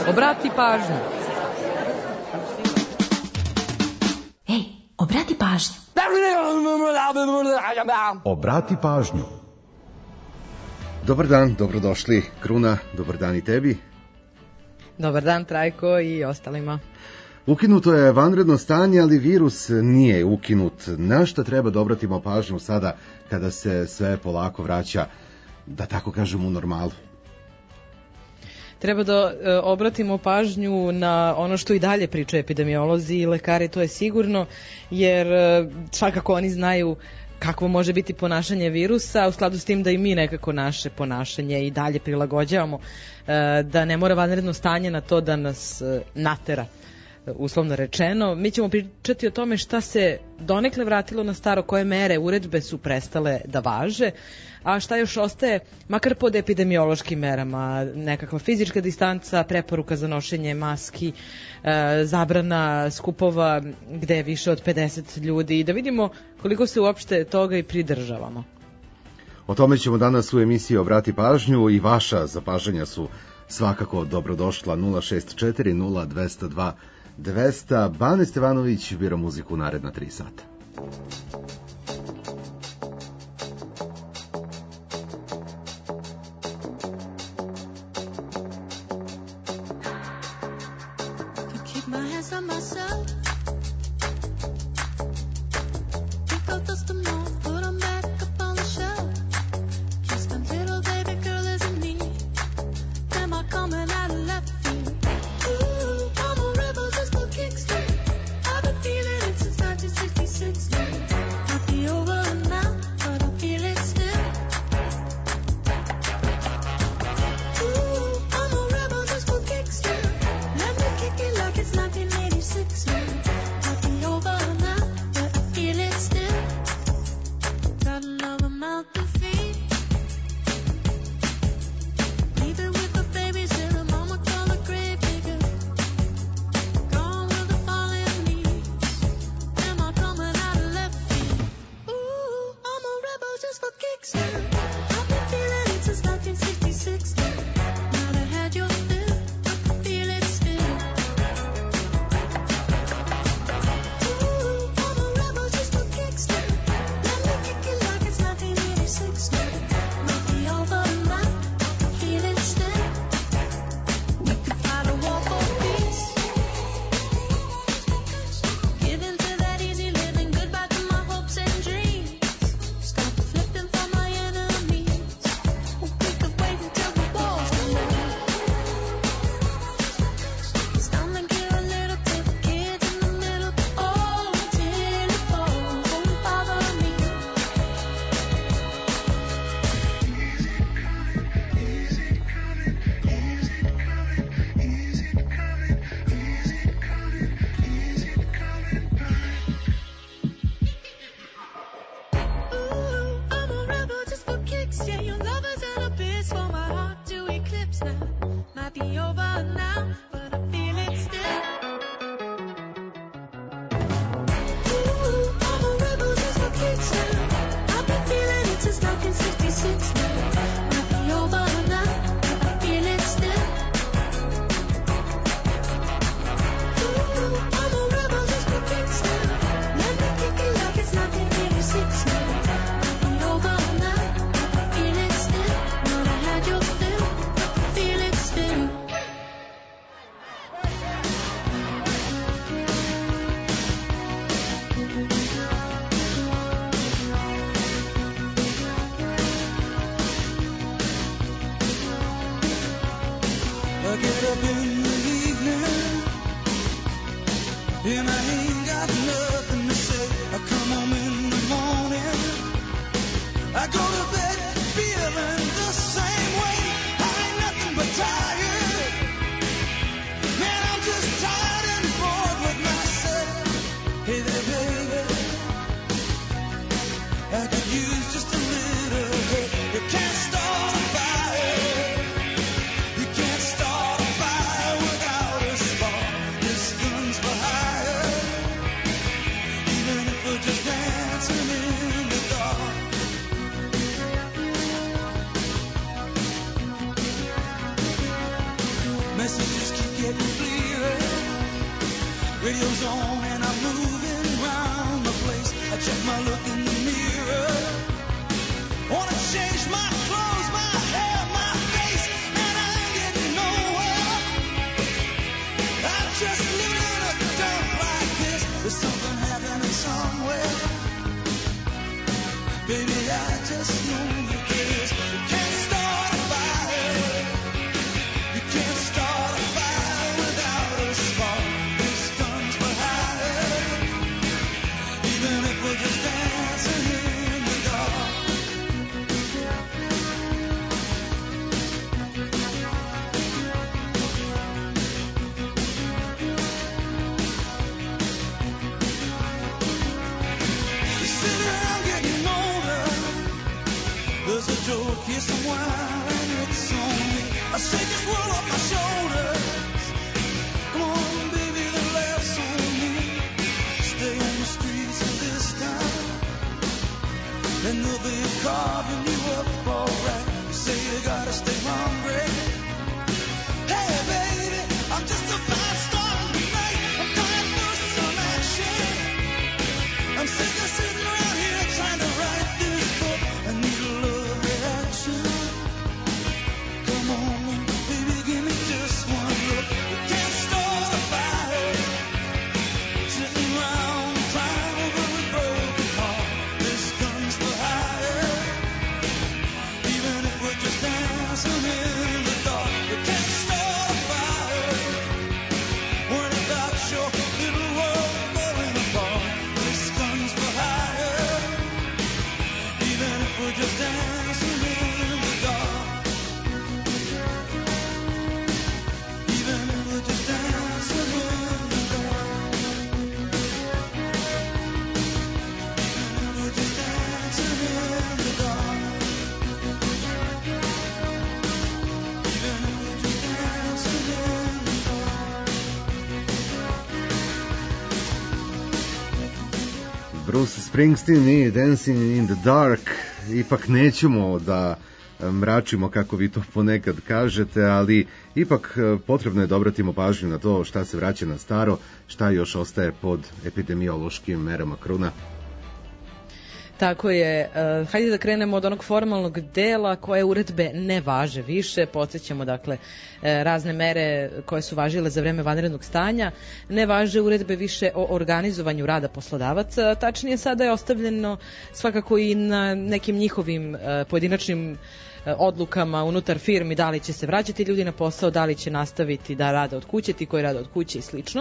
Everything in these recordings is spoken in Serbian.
Obrati pažnju. Ej, obrati pažnju. Obrati pažnju. Dobar dan, dobrodošli. Kruna, dobar dan i tebi. Dobar dan, Trajko i ostalima. Ukinuto je vanredno stanje, ali virus nije ukinut. Na šta treba da obratimo pažnju sada kada se sve polako vraća, da tako kažem, u normalu? Treba da obratimo pažnju na ono što i dalje pričaju epidemiolozi i lekari, to je sigurno, jer svakako oni znaju kakvo može biti ponašanje virusa, u skladu s tim da i mi nekako naše ponašanje i dalje prilagođavamo, da ne mora vanredno stanje na to da nas natera, uslovno rečeno. Mi ćemo pričati o tome šta se donekle vratilo na staro, koje mere, uredbe su prestale da važe, a šta još ostaje, makar pod epidemiološkim merama, nekakva fizička distanca, preporuka za nošenje maski, zabrana skupova gde je više od 50 ljudi i da vidimo koliko se uopšte toga i pridržavamo. O tome ćemo danas u emisiji Obrati pažnju i vaša zapažanja su svakako dobrodošla. 064 0202 200. Bane Stevanović bira muziku naredna 3 sata. Radio's on and I'm moving around the place. I check my look in the mirror. Wanna change my clothes, my hair, my face, and I'm getting nowhere. I'm just living in a dump like this. There's something happening somewhere. Baby, I just know you cares. You can't start a fire. You can't start a fire without a spark. This gun's for hire. Even if we're just dancing in the dark. You sit around getting older. There's a joke here somewhere and it's on me. I shake this world off my shoulders. Come on, baby, the laughs on me. Stay on the streets of this town, and they'll be carving you up alright. You say you gotta stay hungry. Hey, baby, I'm just a fast star tonight. I'm dying for some action. I'm sick of sitting around here trying to write this book. I need a love reaction. Come on, baby, give me just one look. You can't start a fire. Sitting around crying over a broken heart. This gun's for hire. Even if we're just dancing in the dark. You can't start a fire. Worrying about your little world falling apart. This gun's for hire. Even if we're just dancing in the dark. Even if we're just dancing in the dark. Even if we're just dancing in the dark. Even if we're just dancing in the dark. Bruce Springsteen i Dancing in the Dark. Ipak nećemo da mračimo, kako vi to ponekad kažete, ali ipak potrebno je da obratimo pažnju na to šta se vraća na staro, šta još ostaje pod epidemiološkim merama kruna. Tako je. Hajde da krenemo od onog formalnog dela koje uredbe ne važe više. Podsjećamo, dakle, razne mere koje su važile za vreme vanrednog stanja. Ne važe uredbe više o organizovanju rada poslodavaca. Tačnije, sada je ostavljeno svakako i na nekim njihovim pojedinačnim odlukama unutar firmi, da li će se vraćati ljudi na posao, da li će nastaviti da rade od kuće, ti koji rade od kuće i slično.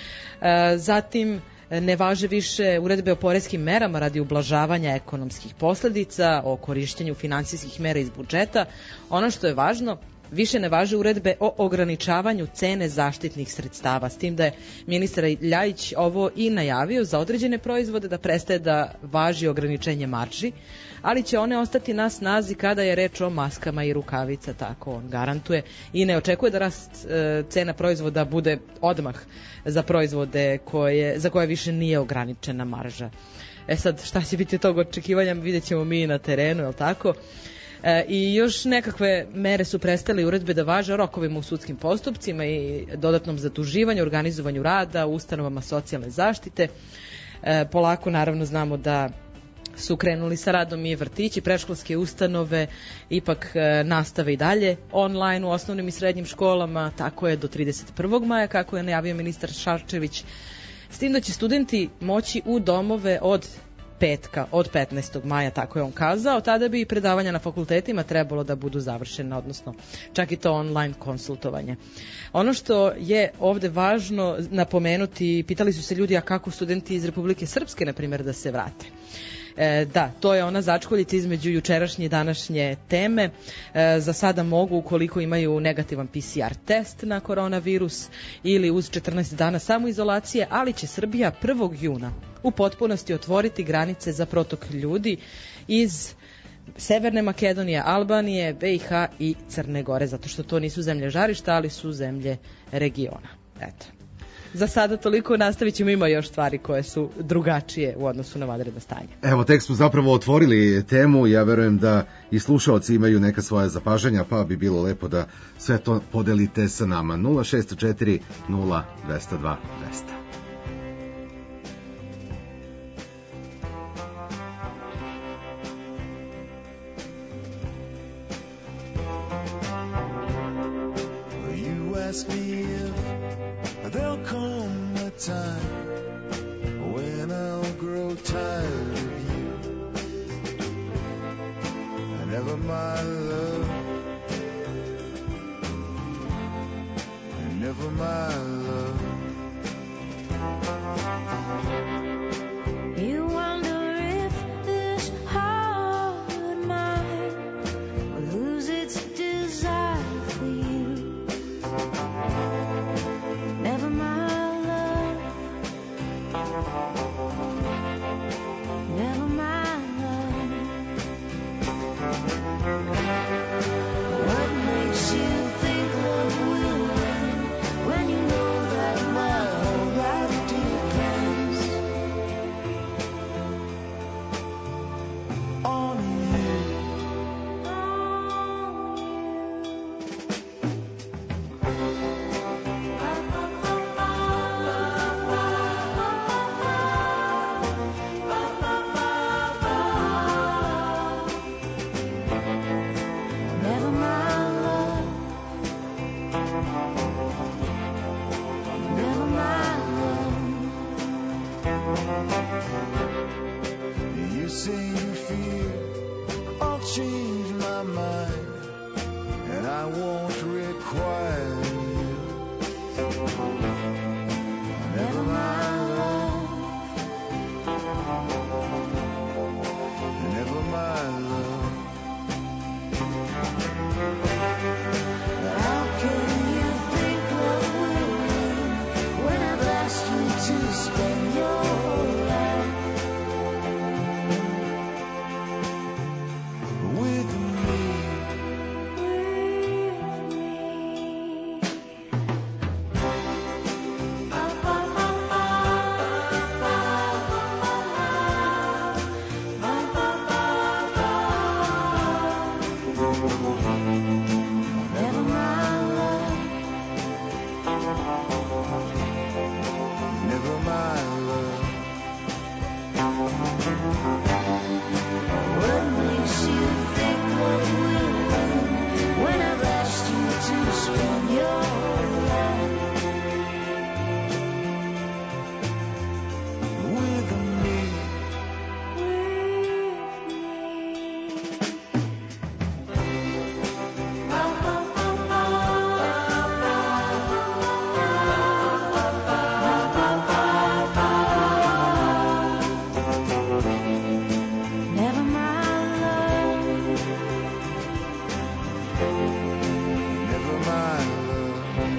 Zatim, ne važe više uredbe o poreskim merama radi ublažavanja ekonomskih posledica, o korišćenju finansijskih mera iz budžeta. Ono što je važno, više ne važe uredbe o ograničavanju cene zaštitnih sredstava, s tim da je ministar Ljajić ovo i najavio za određene proizvode da prestaje da važi ograničenje marži, ali će one ostati na snazi kada je reč o maskama i rukavica, tako on garantuje, i ne očekuje da rast cena proizvoda bude odmah za proizvode za koje više nije ograničena marža. Sad, šta će biti tog očekivanja, vidjet ćemo mi na terenu, je li tako? I još nekakve mere su prestale uredbe da važe o rokovima u sudskim postupcima i dodatnom zaduživanju, organizovanju rada u ustanovama socijalne zaštite. Polako, naravno, znamo da su krenuli sa radom i vrtići, predškolske ustanove, ipak nastave i dalje online u osnovnim i srednjim školama, tako je do 31. maja, kako je najavio ministar Šarčević, s tim da će studenti moći u domove od petka, od 15. maja, tako je on kazao. Tada bi i predavanja na fakultetima trebalo da budu završena, odnosno čak i to online konsultovanje. Ono što je ovde važno napomenuti, pitali su se ljudi, a kako studenti iz Republike Srpske, na primjer, da se vrate. Da, to je ona začkoljica između jučerašnje i današnje teme. Za sada mogu, ukoliko imaju negativan PCR test na koronavirus ili uz 14 dana samoizolacije, ali će Srbija 1. juna u potpunosti otvoriti granice za protok ljudi iz Severne Makedonije, Albanije, BiH i Crne Gore, zato što to nisu zemlje žarišta, ali su zemlje regiona. Eto. Za sada toliko, nastavit ćemo, ima još stvari koje su drugačije u odnosu na vanredno stanje. Evo, tek smo zapravo otvorili temu, ja verujem da i slušaoci imaju neka svoja zapažanja, pa bi bilo lepo da sve to podelite sa nama. 064 0202 200. ask me if there'll come a time when I'll grow tired of you. Never my love, never my love. You wonder if this heart of mine will lose its desire for you. Never my love, never my love. What makes you think love will win when you know that my whole life depends On you. Never my love, never my love. You say you fear I'll change my mind, and I won't require you. Never my love, never my love. How can you think love will win when I've asked you to spend your life With me, with me? Never my love, never my love. what makes you think love will win when I've asked you to spend your life With me, never my love, never my love.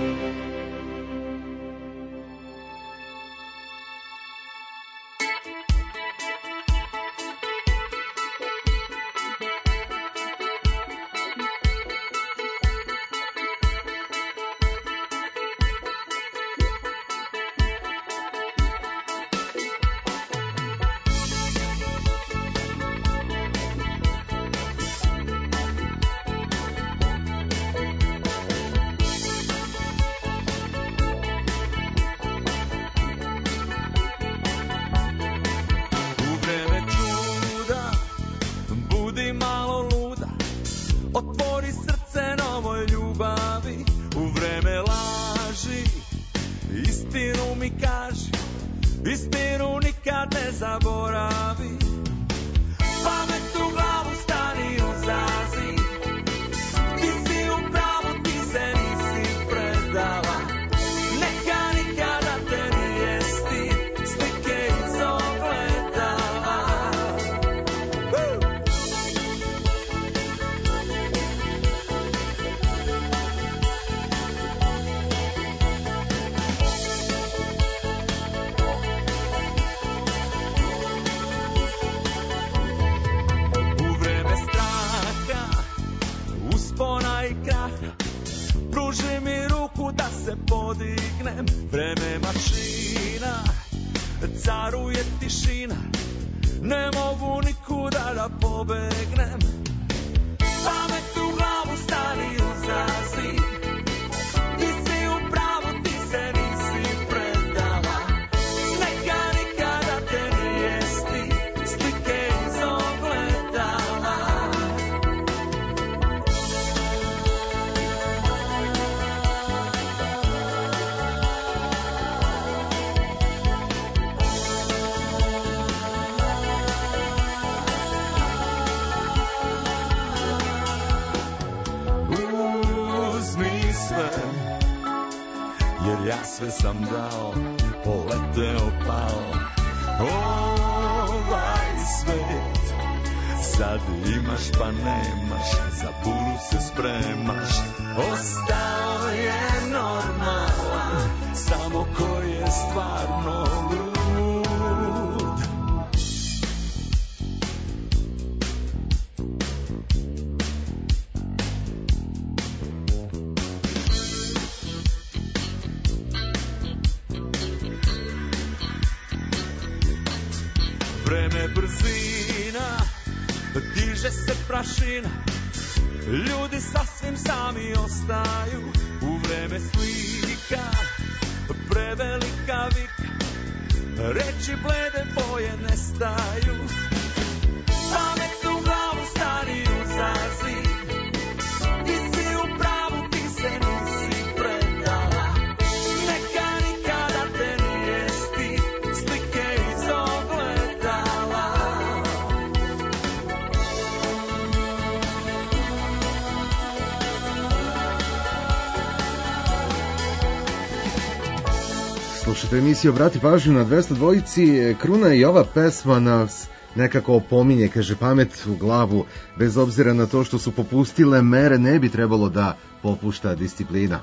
U vreme čuda, budi malo luda, otvori srce novoj ljubavi. U vreme laži, istinu mi kaži, istinu nikad ne zaboravi. Pamet u glavu stani uzazi, ti si u pravu, ti se nisi predala. Neka nikada te nije stid, slike iz ogledala. U vreme straha, uspona i kraha, pruži mi ruku da se podignem. Vreme mašina, caruje tišina, ne mogu nikuda da pobegnem. Pamet u glavu stani uzazi, ti si u pravu, ti se nisi predala. Neka nikada te nije stid, slike iz ogledala. jer ja sve sam dao, poleteo pao. Ovaj svet, sad imaš pa nemaš, za buru se spremaš. Ostao je normalan, samo ko je stvarno lud. Vreme brzina, diže se prašina, ljudi sasvim sami ostaju. U vreme slika, prevelika vika, reči blede boje nestaju. Pamet u glavu stari uzazi, ti si u pravu, ti se nisi predala. Neka nikada te nije stid, slike iz ogledala. Slušajte emisiju Obrati pažnju na 202. Kruna i ova pesma nas nekako opominje, kaže, pamet u glavu, bez obzira na to što su popustile mere, ne bi trebalo da popušta disciplina.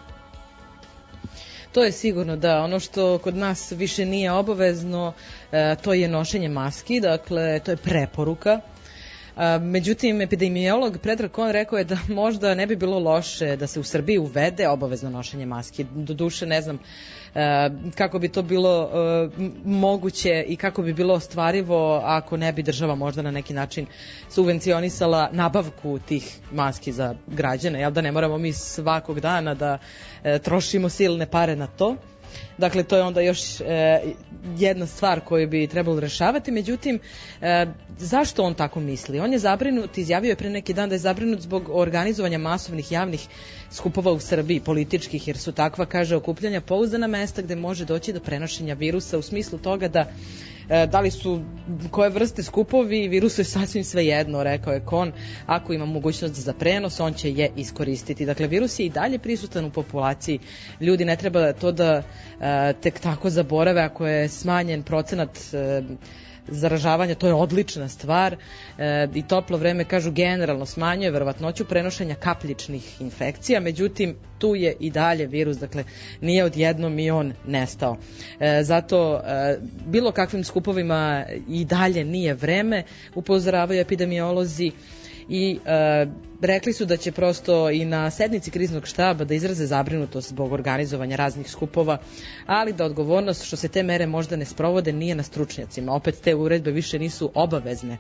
To je sigurno da ono što kod nas više nije obavezno, to je nošenje maski, dakle to je preporuka. Međutim, epidemiolog Predrag Kon rekao je da možda ne bi bilo loše da se u Srbiji uvede obavezno nošenje maski. Doduše ne znam kako bi to bilo moguće i kako bi bilo ostvarivo ako ne bi država možda na neki način subvencionisala nabavku tih maski za građane, jel da ne moramo mi svakog dana da trošimo silne pare na to. Dakle, to je onda još jedna stvar koju bi trebalo rešavati. Međutim, zašto on tako misli? On je zabrinut, izjavio je pre neki dan da je zabrinut zbog organizovanja masovnih javnih skupova u Srbiji, političkih, jer su takva, kaže, okupljanja pouzdana mesta gde može doći do prenošenja virusa, u smislu toga da li su koje vrste skupovi, virusu je sasvim svejedno, rekao je Kon, ako ima mogućnost za prenos, on će je iskoristiti. Dakle, virus je i dalje prisutan u populaciji, ljudi ne treba to da tek tako zaborave, ako je smanjen procenat zaražavanja, to je odlična stvar i toplo vreme, kažu, generalno smanjuje verovatnoću prenošenja kapljičnih infekcija, međutim tu je i dalje virus, dakle nije odjednom i on nestao. Zato bilo kakvim skupovima i dalje nije vreme, upozoravaju epidemiolozi i rekli su da će prosto i na sednici kriznog štaba da izraze zabrinutost zbog organizovanja raznih skupova, ali da odgovornost što se te mere možda ne sprovode nije na stručnjacima. Opet te uredbe više nisu obavezne,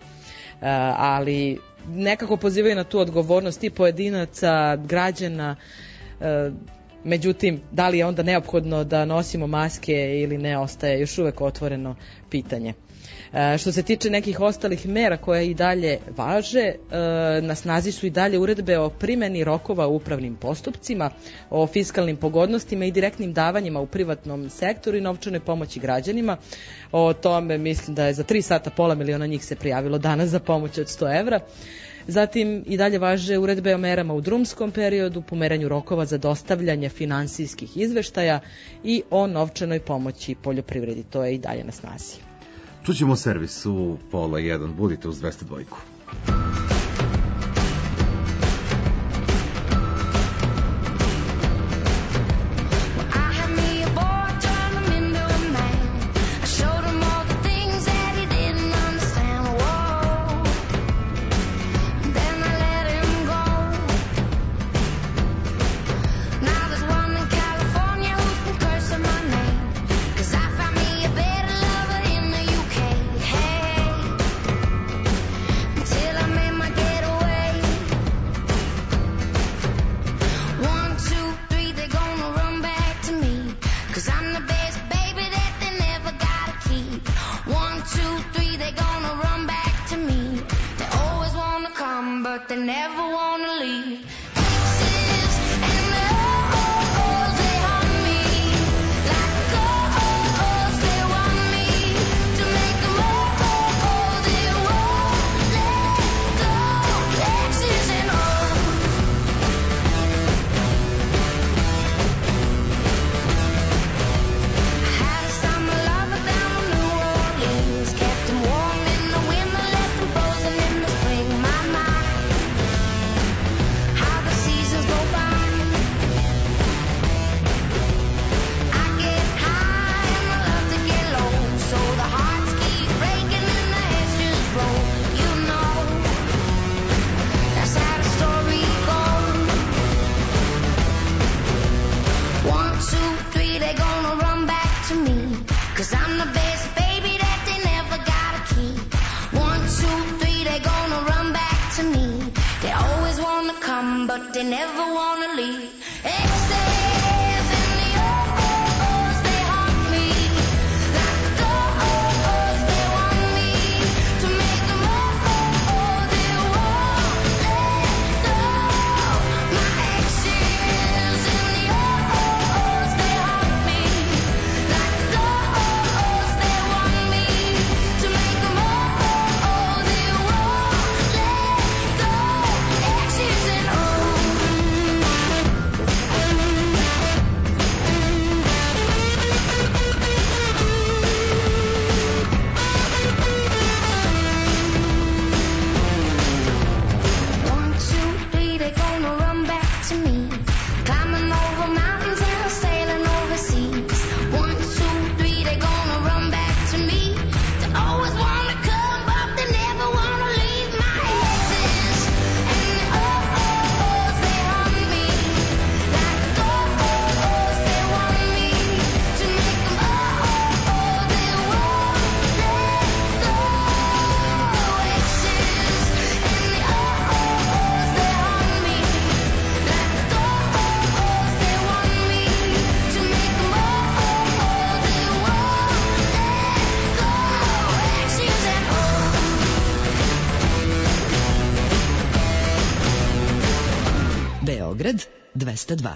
ali nekako pozivaju na tu odgovornost i pojedinaca, građana. Međutim, da li je onda neophodno da nosimo maske ili ne, ostaje još uvek otvoreno pitanje. Što se tiče nekih ostalih mera koje i dalje važe, na snazi su i dalje uredbe o primeni rokova u upravnim postupcima, o fiskalnim pogodnostima i direktnim davanjima u privatnom sektoru i novčanoj pomoći građanima. O tome mislim da je za 3 sata 500.000 njih se prijavilo danas za pomoć od 100 evra. Zatim i dalje važe uredbe o merama u drumskom periodu, pomeranju rokova za dostavljanje finansijskih izveštaja i o novčanoj pomoći poljoprivredi. To je i dalje na snazi. Čućemo servis u 12:30. Budite uz 202. 202.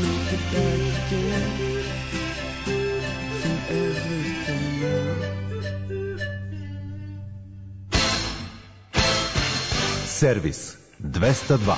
everything now. Servis 202.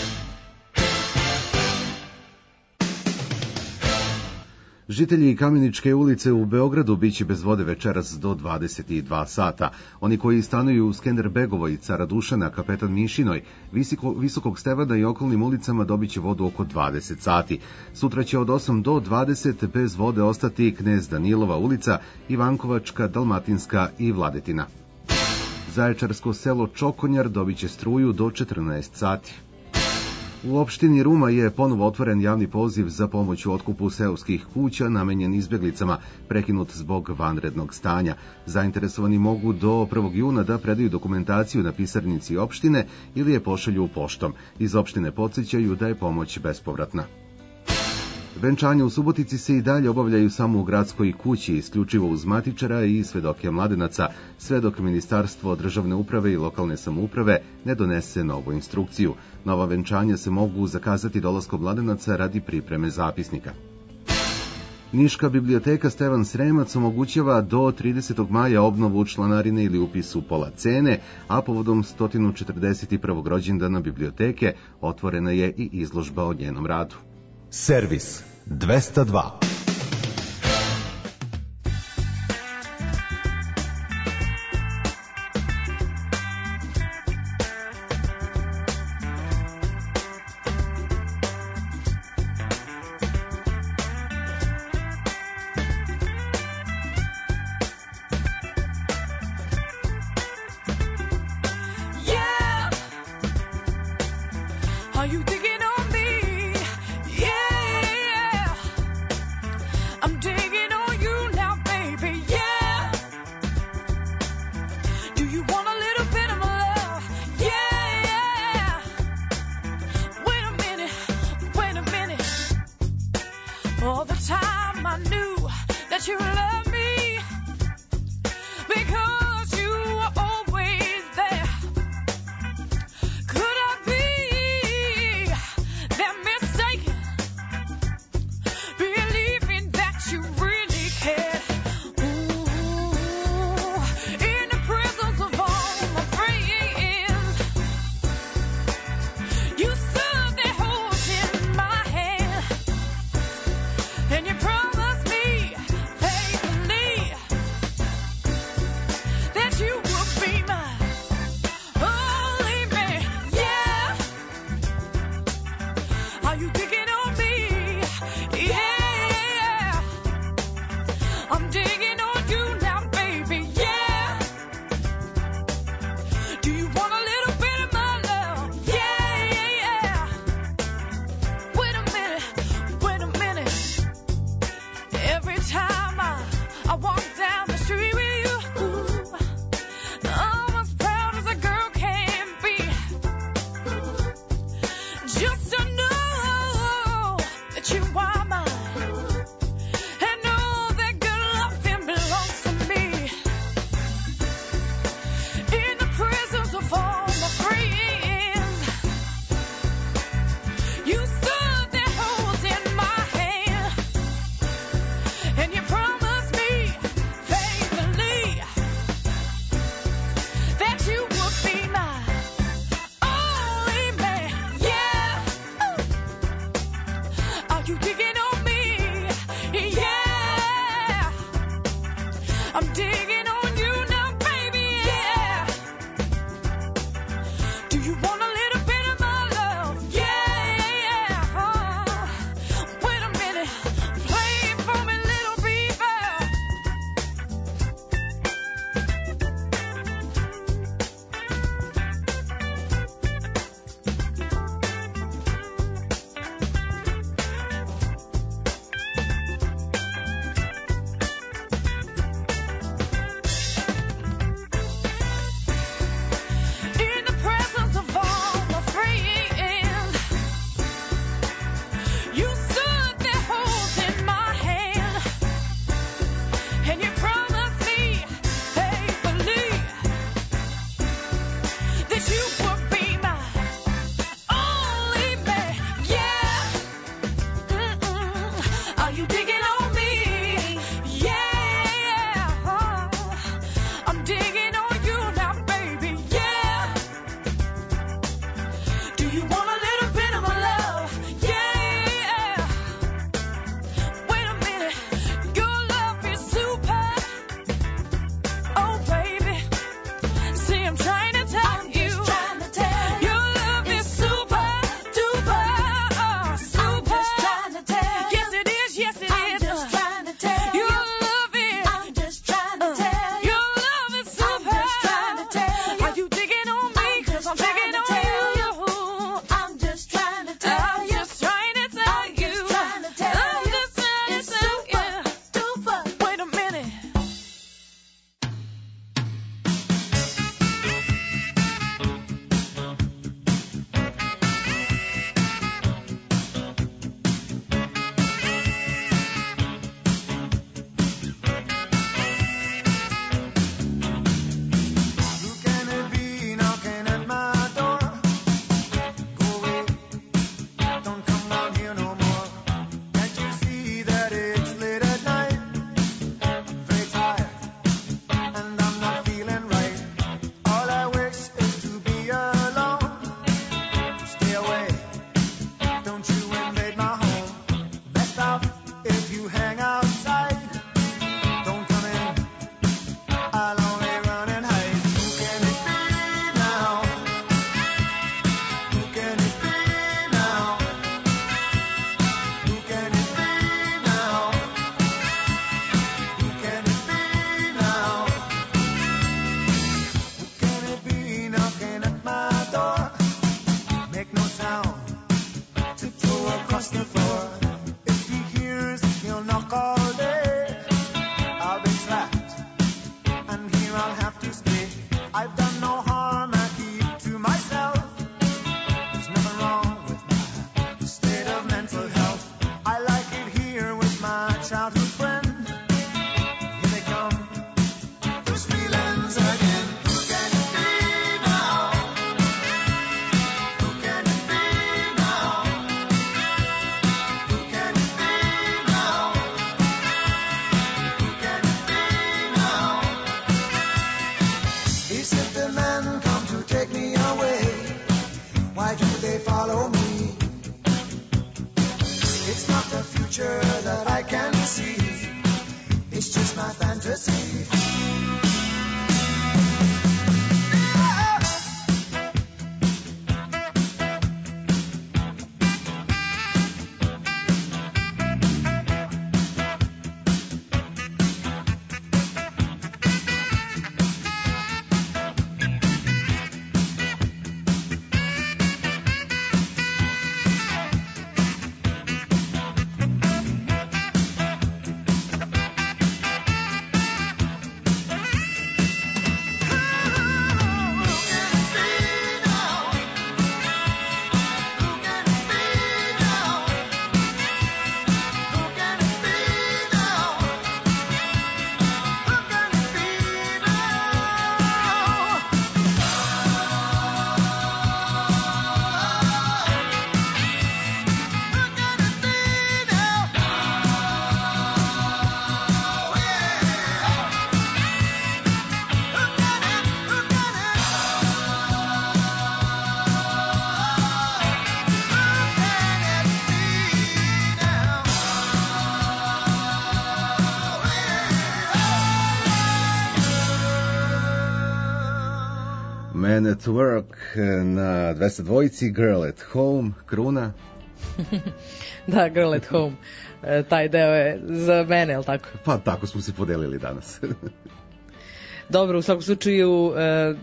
Žitelji Kameničke ulice u Beogradu biće bez vode večeras do 22 sata. Oni koji stanuju u Skenderbegovoj, Cara Dušana, Kapetan Mišinoj, Visokog Stevana i okolnim ulicama dobit će vodu oko 20 sati. Sutra će od 8 do 20 bez vode ostati Knez Danilova ulica, Ivankovačka, Dalmatinska i Vladetina. Zaječarsko selo Čokonjar dobit će struju do 14 sati. U opštini Ruma je ponovo otvoren javni poziv za pomoć u otkupu seoskih kuća namenjen izbjeglicama, prekinut zbog vanrednog stanja. Zainteresovani mogu do 1. juna da predaju dokumentaciju na pisarnici opštine ili je pošalju poštom. Iz opštine podsjećaju da je pomoć bespovratna. Venčanje u Subotici se i dalje obavljaju samo u gradskoj kući, isključivo uz matičara i svedoke mladenaca, sve dok Ministarstvo državne uprave i lokalne samouprave ne donese novu instrukciju. Nova venčanja se mogu zakazati dolaskom mladenaca radi pripreme zapisnika. Niška biblioteka Stevan Sremac omogućava do 30. maja obnovu članarine ili upis u pola cene, a povodom 141. rođendana biblioteke otvorena je i izložba o njenom radu. Servis 202. Yeah. Are you digging on me? Yeah. stay. I've done no harm, I keep to myself. There's nothing wrong with my state of mental health. I like it here with my childhood friend. Here they come, those feelings again. Who can it be now? Who can it be now? Who can it be now? Who can it be now? These hippie men come to take me away. Why do they follow me? It's not the future that I can see. It's just my fantasy. Man at Work na 202, Girl at Home, Kruna. Da, Girl at Home. Taj deo je za mene, je li tako? Pa tako smo se podelili danas. Dobro, u svakom slučaju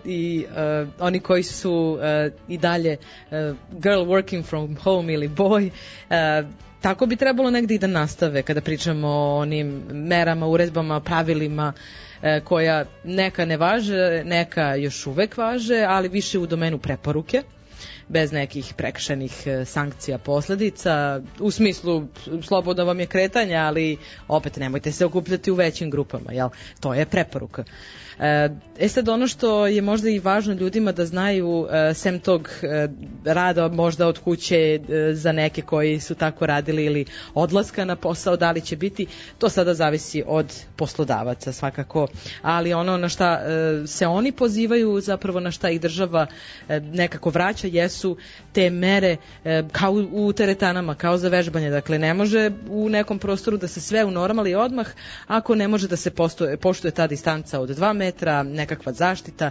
oni koji su i dalje girl working from home ili boy, tako bi trebalo negdje i da nastave kada pričamo o onim merama, uredbama, pravilima koja neka ne važe, neka još uvek važe, ali više u domenu preporuke, bez nekih prekršajnih sankcija, posledica, u smislu slobodno vam je kretanje, ali opet nemojte se okupljati u većim grupama, jel? To je preporuka. Sad ono što je možda i važno ljudima da znaju, sem tog rada možda od kuće za neke koji su tako radili ili odlaska na posao, da li će biti, to sada zavisi od poslodavaca svakako, ali ono na šta se oni pozivaju, zapravo na šta i država nekako vraća, jesu te mere kao u teretanama, kao za vežbanje. Dakle, ne može u nekom prostoru da se sve unormali odmah ako ne može da se poštuje ta distanca od 2 metra, nekakva zaštita,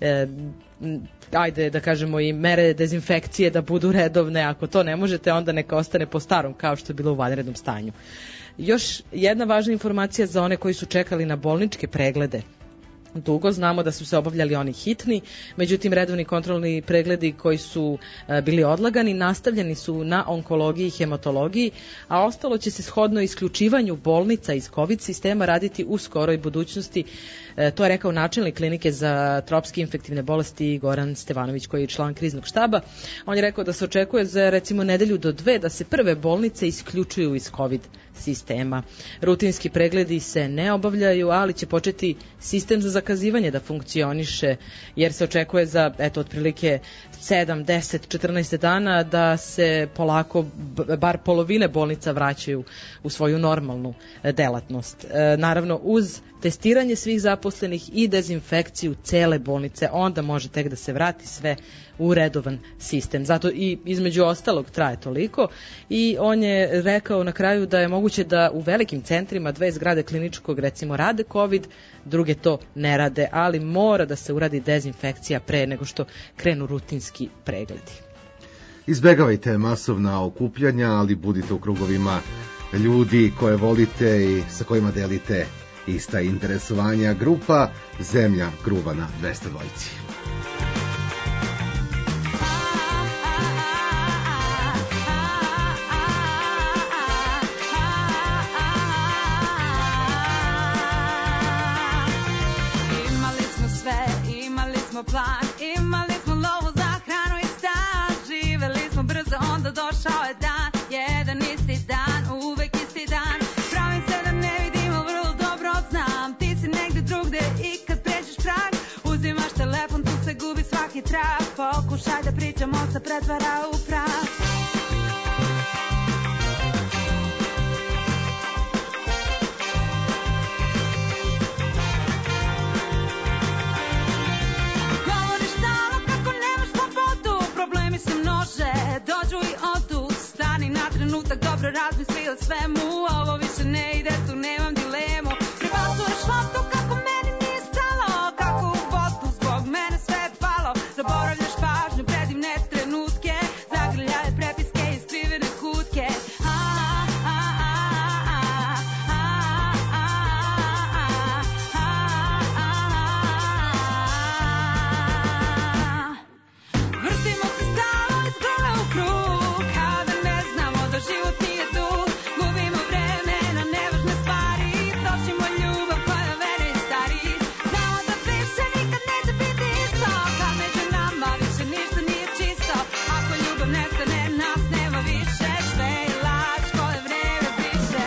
ajde da kažemo i mere dezinfekcije da budu redovne. Ako to ne možete, onda neka ostane po starom, kao što je bilo u vanrednom stanju. Još jedna važna informacija za one koji su čekali na bolničke preglede. Dugo znamo da su se obavljali oni hitni, međutim redovni kontrolni pregledi koji su bili odlagani nastavljeni su na onkologiji i hematologiji, a ostalo će se shodno isključivanju bolnica iz COVID sistema raditi u skoroj budućnosti. To je rekao načelnik klinike za tropske infektivne bolesti Goran Stevanović, koji je član kriznog štaba. On je rekao da se očekuje za recimo nedelju do 2 da se prve bolnice isključuju iz COVID sistema. Rutinski pregledi se ne obavljaju, ali će početi sistem za zakazivanje da funkcioniše, jer se očekuje za otprilike 7, 10, 14 dana da se polako bar polovine bolnica vraćaju u svoju normalnu delatnost. Naravno, uz testiranje svih zaposlenih i dezinfekciju cele bolnice, onda može tek da se vrati sve u redovan sistem. Zato i između ostalog traje toliko, i on je rekao na kraju da je moguće da u velikim centrima 2 zgrade kliničkog recimo rade COVID, druge to ne rade, ali mora da se uradi dezinfekcija pre nego što krenu rutinski pregledi. Izbegavajte masovna okupljanja, ali budite u krugovima ljudi koje volite i sa kojima delite ista interesovanja. Grupa Zemlja gruva na 202. Imali smo sve smo plan, imali smo lovu za hranu i stan, živeli smo brzo, onda došao je dan, jedan isti dan, uvek isti dan. Pravim se da ne vidim, ali vrlo dobro znam, ti si negde drugde i kad pređeš prag, uzimaš telefon, tu se gubi svaki trag, pokušaj da pričamo, se pretvara u prah. Dođu i odu, stani na trenutak, dobro razmisli o svemu, ovo više ne ide, tu nemam dilemu. Prebacuješ loptu kako meni nije stalo, kako u vodu zbog mene sve je palo. Zaboravljaš pažnju, predivne trenutke, zagrljaje prepiske i skrivene kutke. Vrtimo se stalo iz kruga u krug, kao da ne znamo da život nije tu. Gubimo vreme na nevažne stvari, trošimo ljubav koja veri stari. Znamo da više nikad neće biti isto, kad među nama više ništa nije čisto. Ako ljubav nestane, nas nema više, sve je laž koje vreme briše.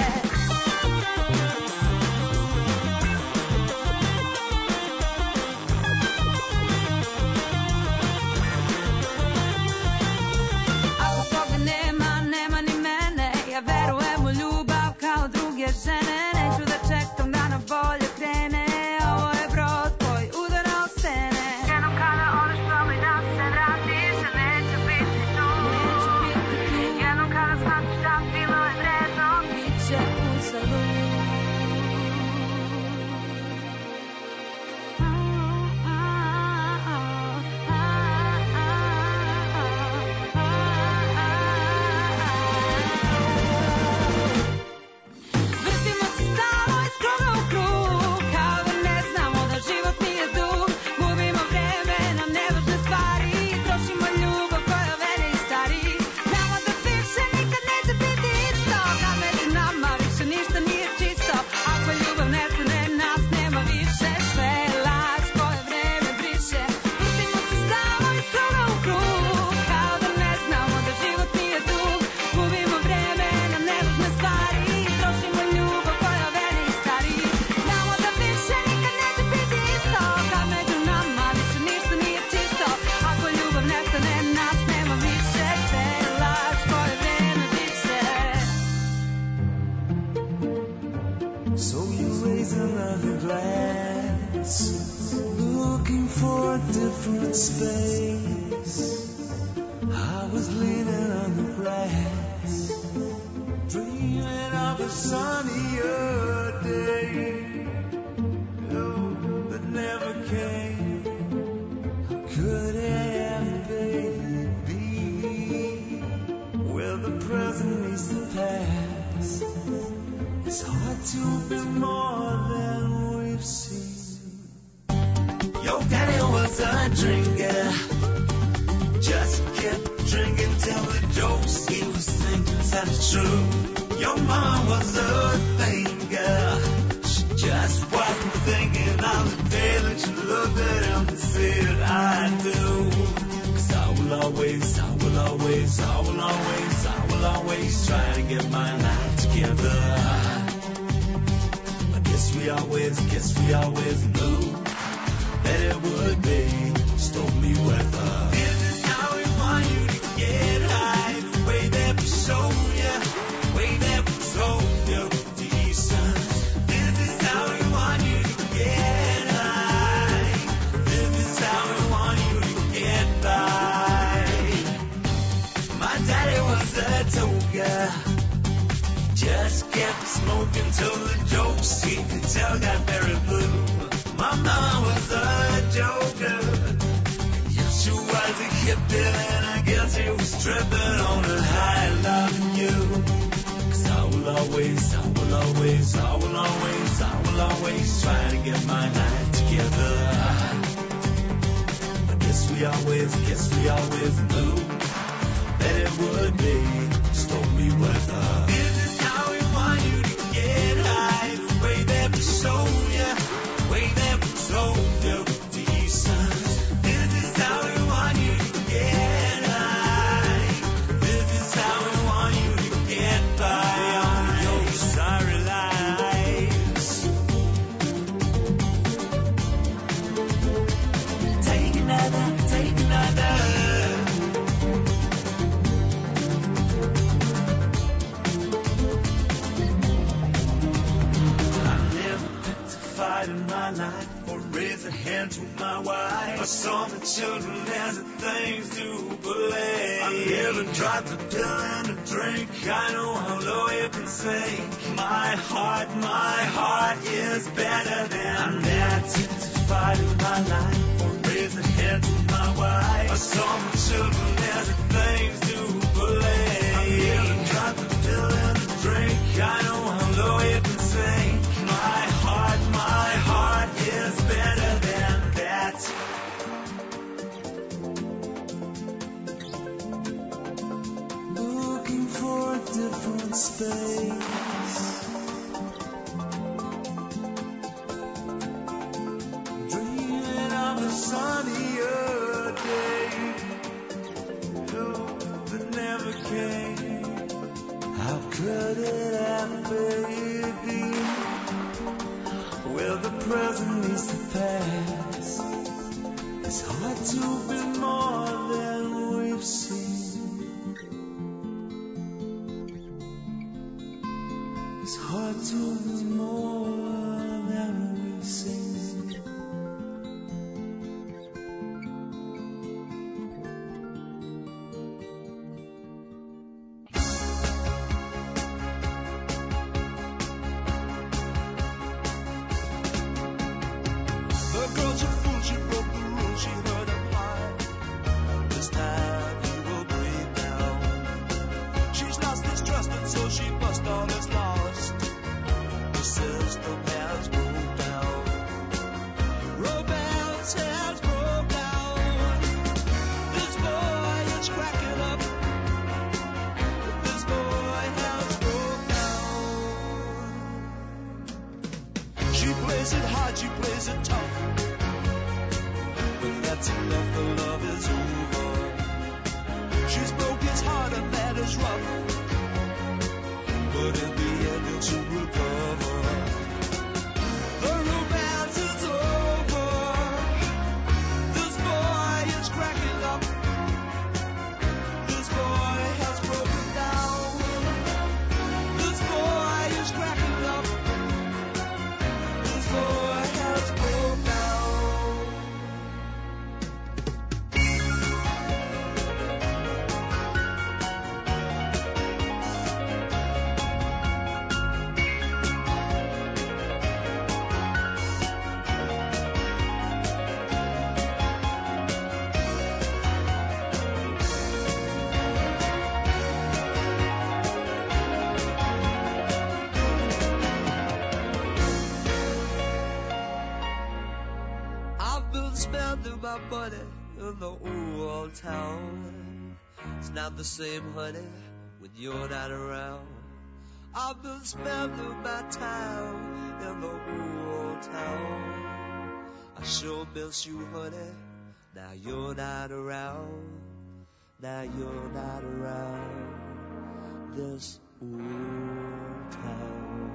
Ako toga nema, nema ni mene, ja verujem u ljubav kao druge žene. Neću da čekam da na bolje krene, ovo je brod koji udara o stene. Jednom kada odeš probaj da se vratiš, a neće biti tu. Jednom kada shvatiš da bilo je vredno, bit će uzalud. Vrtimo se stalo iz kruga u krug, kao da ne znamo da život nije dug. Gubimo vreme na nevažne stvari, trošimo ljubav koja veri stari. Znamo da više nikad neće biti isto, kad među nama više ništa nije čisto. Ako ljubav nestane, nas nema više, sve je laž koje vreme briše. Vrtimo se stalo iz kruga u krug, kao da ne znamo da život nije dug. Gubimo vreme na nevažne stvari, trošimo ljubav koja veri stari. Znamo da više nikad neće biti isto, kad među nama više ništa nije čisto. Ako ljubav nestane, nas nema više, sve je laž koje vreme briše. So you raise another glass, looking for a different space. I was leaning on the grass, dreaming of a sunnier day, oh, that never came. Could it ever be where the present meets the past? It's hard to be more than we've seen. Your daddy was a drinker, just kept drinking till the jokes he was thinking sounded true. Your mom was a thinker, she just wasn't thinking of the day that you looked at him and said, I do. 'Cause I will always, I will always, I will always, I will always try to get my life together. I guess we always knew that it would be stormy weather. This is how we want you to get high, the way that we show you, the way that we told you, decent. This is how we want you to get high. This is how we want you to get by. My daddy was a toker, just kept smoking till the jokes he could tell got very blue. My mom was a joker, yes she was a hippie, and I guess he was tripping on a high loving you. 'Cause I will always, I will always, I will always, I will always try to get my life together. I guess we always knew that it would be stormy weather. This is how we want you to get high, the way that we show you, the way that we told you, decent. my wife. I saw my children as the things to believe. I never dropped a pill and a drink. I know how low it can sink. My heart is better than that. To fight in my life or raise a hand to my wife. I saw my children as the things to believe. I never dropped a pill and a drink. I know how low it can sink. My heart is better than that. Looking for a different space. Dreaming of a sunnier day. Hope that never came. How could it have been? Well, the present meets the past. It's hard to be more than we've seen. It's hard to be more than we've seen. Not the same, honey, when you're not around. I've been spending my time in the old town. I sure miss you, honey. Now you're not around. Now you're not around this old town.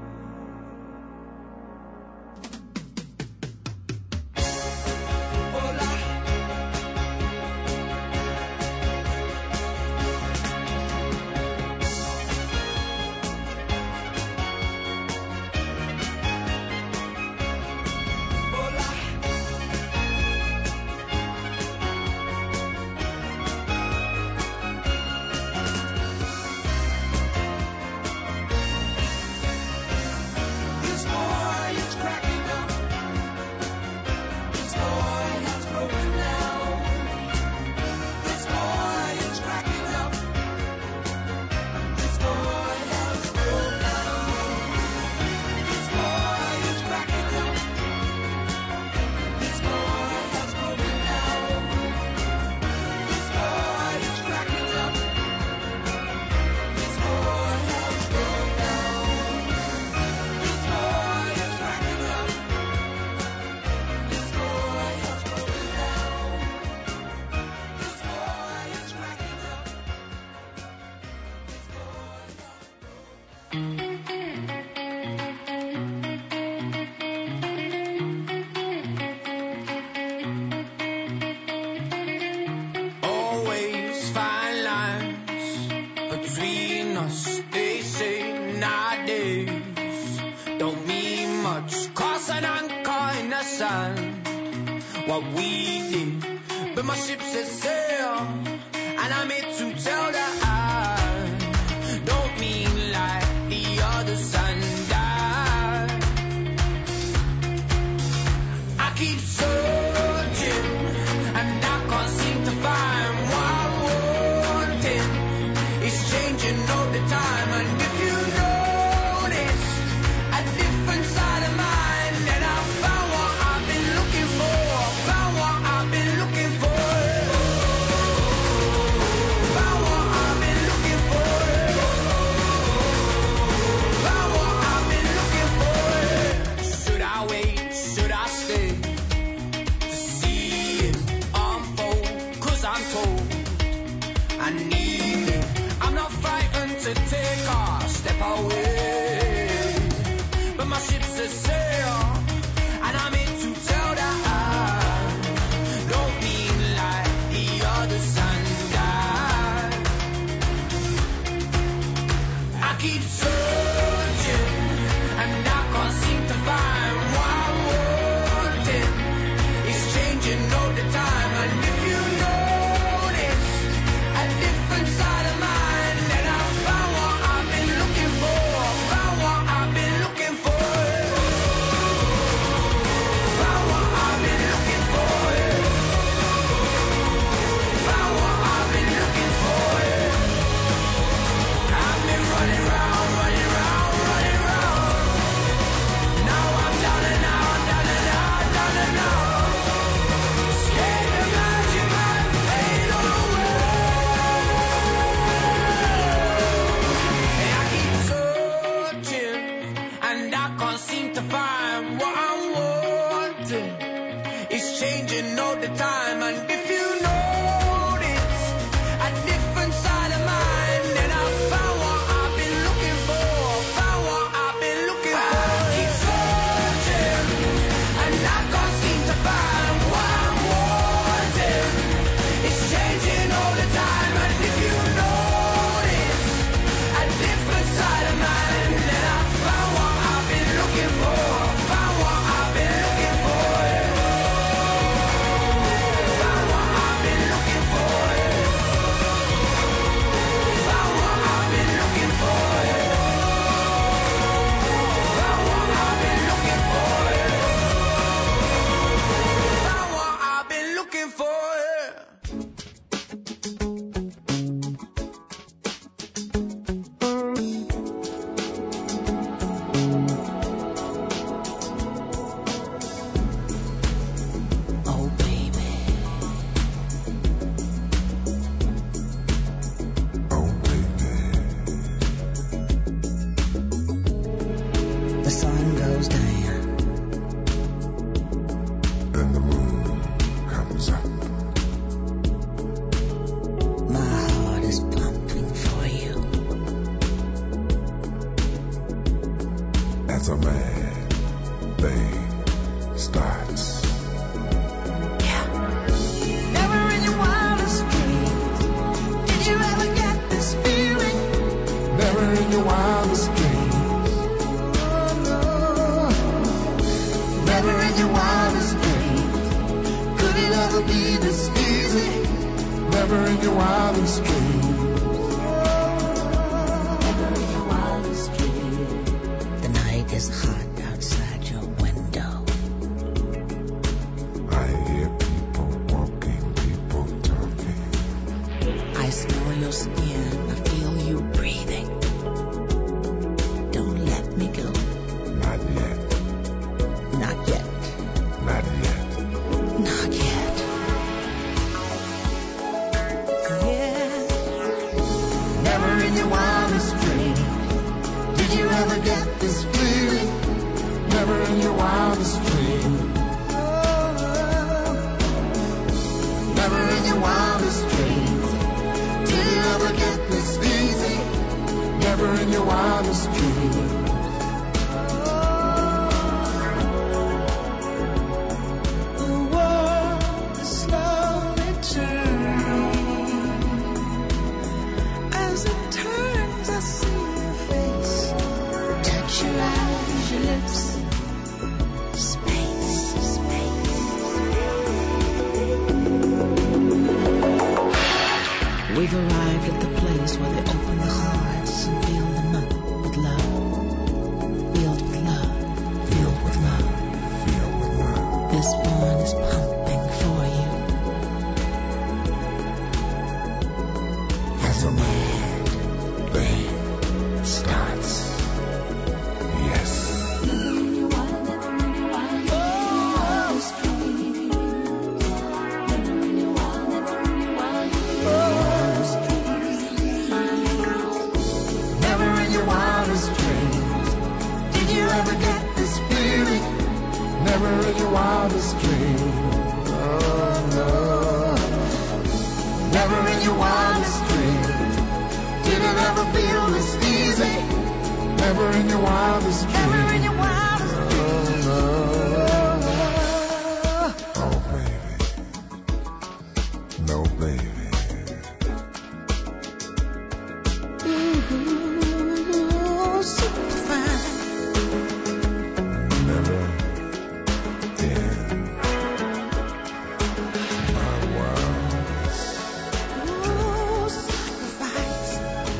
we did. But my ship set sail, and I'm here to tell that I don't mean like the other sun died. I keep searching, and I can't seem to find what I'm wanting. It's changing all the time, and if you notice a different side of mine, then I found what I've been looking for. Found what I've been looking for. Found what I've been looking for. Found what I've been looking for. Should I wait? Should I stay to see it unfold? 'Cause I'm told I need it. I'm not frightened to take a step away, but my ship's a sail, and I'm here to tell that I don't mean like the other sun died. I keep searching, and I can't seem to find what I'm wanting. It's changing all the time, and if you notice a different side of mine, then I found what I've been looking for. Found what I've been looking for. Found what I've been looking for. Found what I've been looking for. I've been running round, running round, running round. Now I'm down and out, down and out, down and out. Scared to imagine my pain on the way. I keep searching, and I can't seem to find what I'm wanting. It's changing all the time, and if you notice a different side of mine, then I found what I've been looking for. Found what I've been looking for. I keep searching, and I can't seem to find what I'm wanting. It's changing all the time, and if you notice a different side of mine, then I found what I've been looking for. Found what I've been looking for. Found what I've been looking for. Found what I've been looking for. Found what I've been looking for. Found what I've been looking for. Oh, baby. Oh, baby. The sun goes down. And the moon comes up. My heart is pumping for you. As a man thing starts. Never in your wildest dreams did you ever get this feeling. Never in your wildest dreams. Never in your wildest dreams could it ever be this easy. Never in your wildest dreams. Never in your wildest dreams. The night is hot outside your window. I hear people walking, people talking. I smell your skin. I feel you breathing. Don't let me go. Not yet, Not yet. not yet. Not yet. Yeah. Never in your wildest dreams. Did you ever get this feeling? Never in your wildest dreams. Never in your wildest dreams did you ever get this easy. Never in your wildest dreams. The world is slowly turning. As it turns, I see your face. Touch your eyes, your lips. Space, space. at the place where they open the hearts and fill them up with love. Filled with love. Filled with love. Filled with love. This one is pumping for you. As a mad thing starts. Yes. Never in your wildest dreams did you ever get this feeling. Never in your wildest dreams. Oh no. Never in your wildest dreams did it ever feel this easy. Never in your wildest dreams. Never in your wildest dreams. Oh, baby. No, baby. Ooh, super fine. Never in my wildest. Ooh, sacrifice.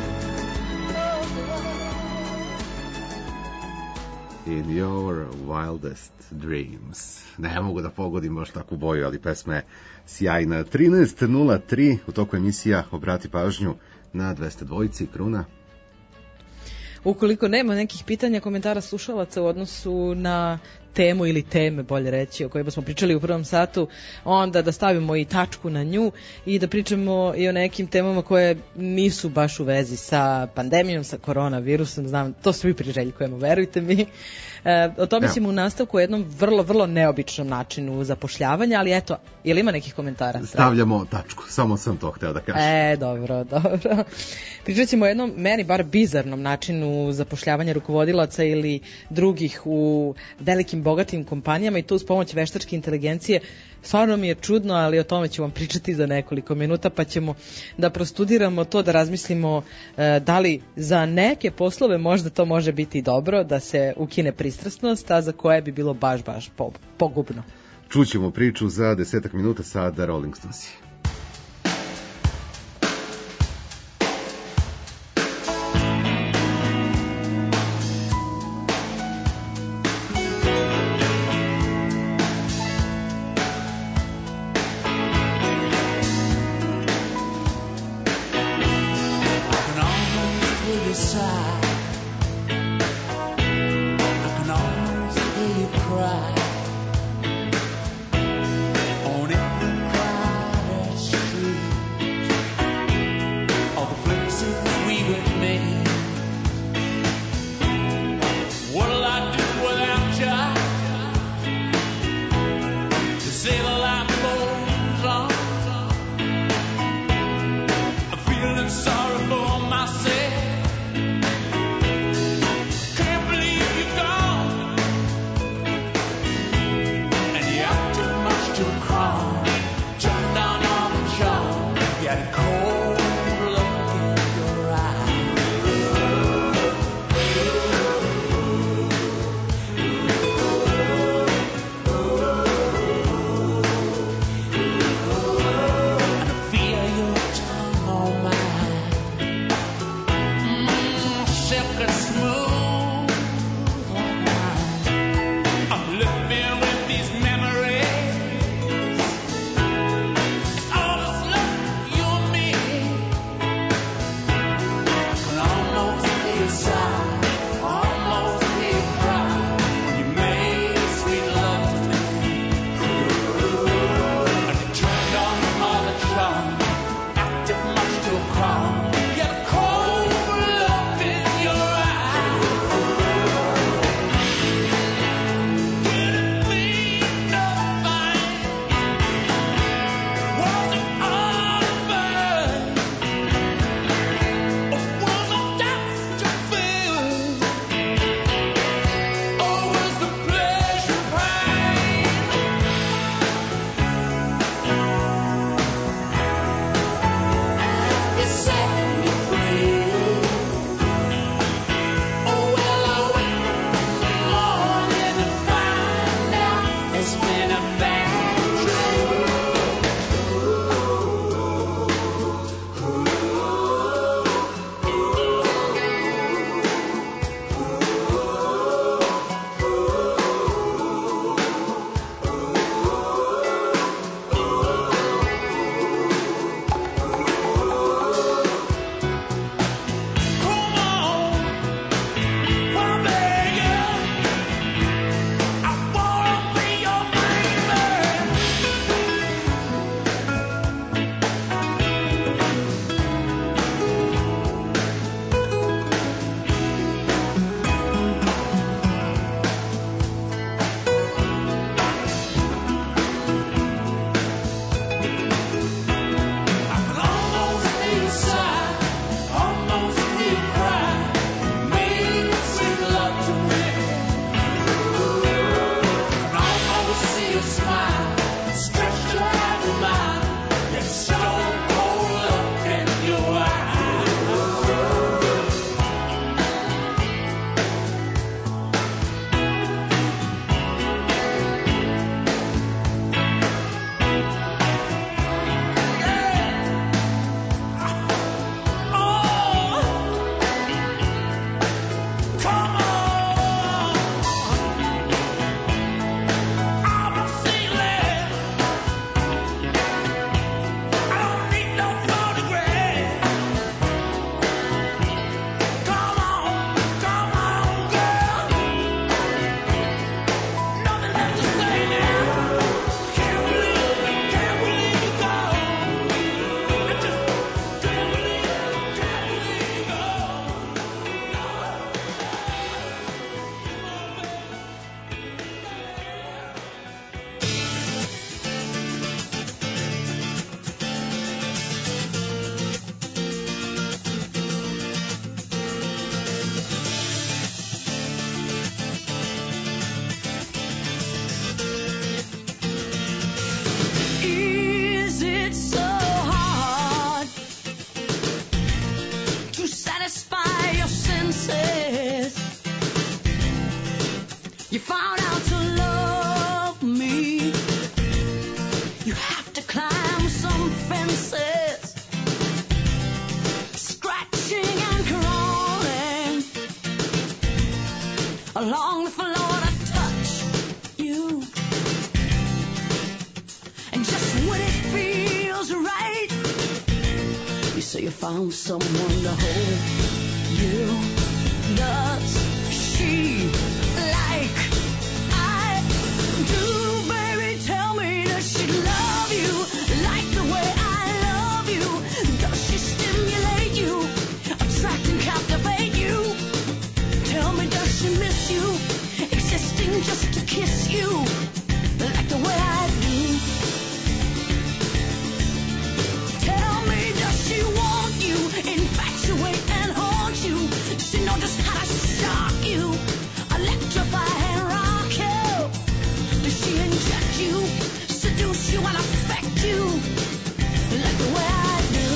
In your wildest dreams. Ne mogu da pogodim baš takvu boju, ali pesma je sjajna. 13.03 u toku emisija Obrati pažnju na 202 Kruna. Ukoliko nema nekih pitanja, komentara slušalaca u odnosu na temu ili teme, bolje reći, o kojima smo pričali u prvom satu, onda da stavimo i tačku na nju i da pričamo i o nekim temama koje nisu baš u vezi sa pandemijom, sa koronavirusom, znam, to svi priželjkujemo, verujte mi. O tome ćemo u nastavku o jednom vrlo, vrlo neobičnom načinu zapošljavanja, ali eto, je li ima nekih komentara? Stavljamo tačku, samo sam to hteo da kažem. Dobro. Pričat ćemo o jednom, meni bar bizarnom načinu zapošljavanja rukovodilaca ili drugih u velikim bogatim kompanijama i to uz pomoć veštačke inteligencije. Stvarno mi je čudno, ali o tome ću vam pričati za nekoliko minuta, pa ćemo da prostudiramo to, da razmislimo da li za neke poslove možda to može biti dobro, da se ukine pristrasnost, a za koje bi bilo baš pogubno. Čućemo priču za 10 minuta sada Rolling Stonesi. On every Friday fences, scratching and crawling along the floor to touch you. And just when it feels right, you say you found someone to hold you. Does she like I do, baby? Tell me, does she love you like the way I love you? Does she stimulate you, attract and captivate you? Tell me, does she miss you, existing just to kiss you like the way I do? Tell me, does she want you, infatuate and haunt you? Does she know just how to shock you, electrify and rock you? Does she inject you, seduce you and affect you like the way I do?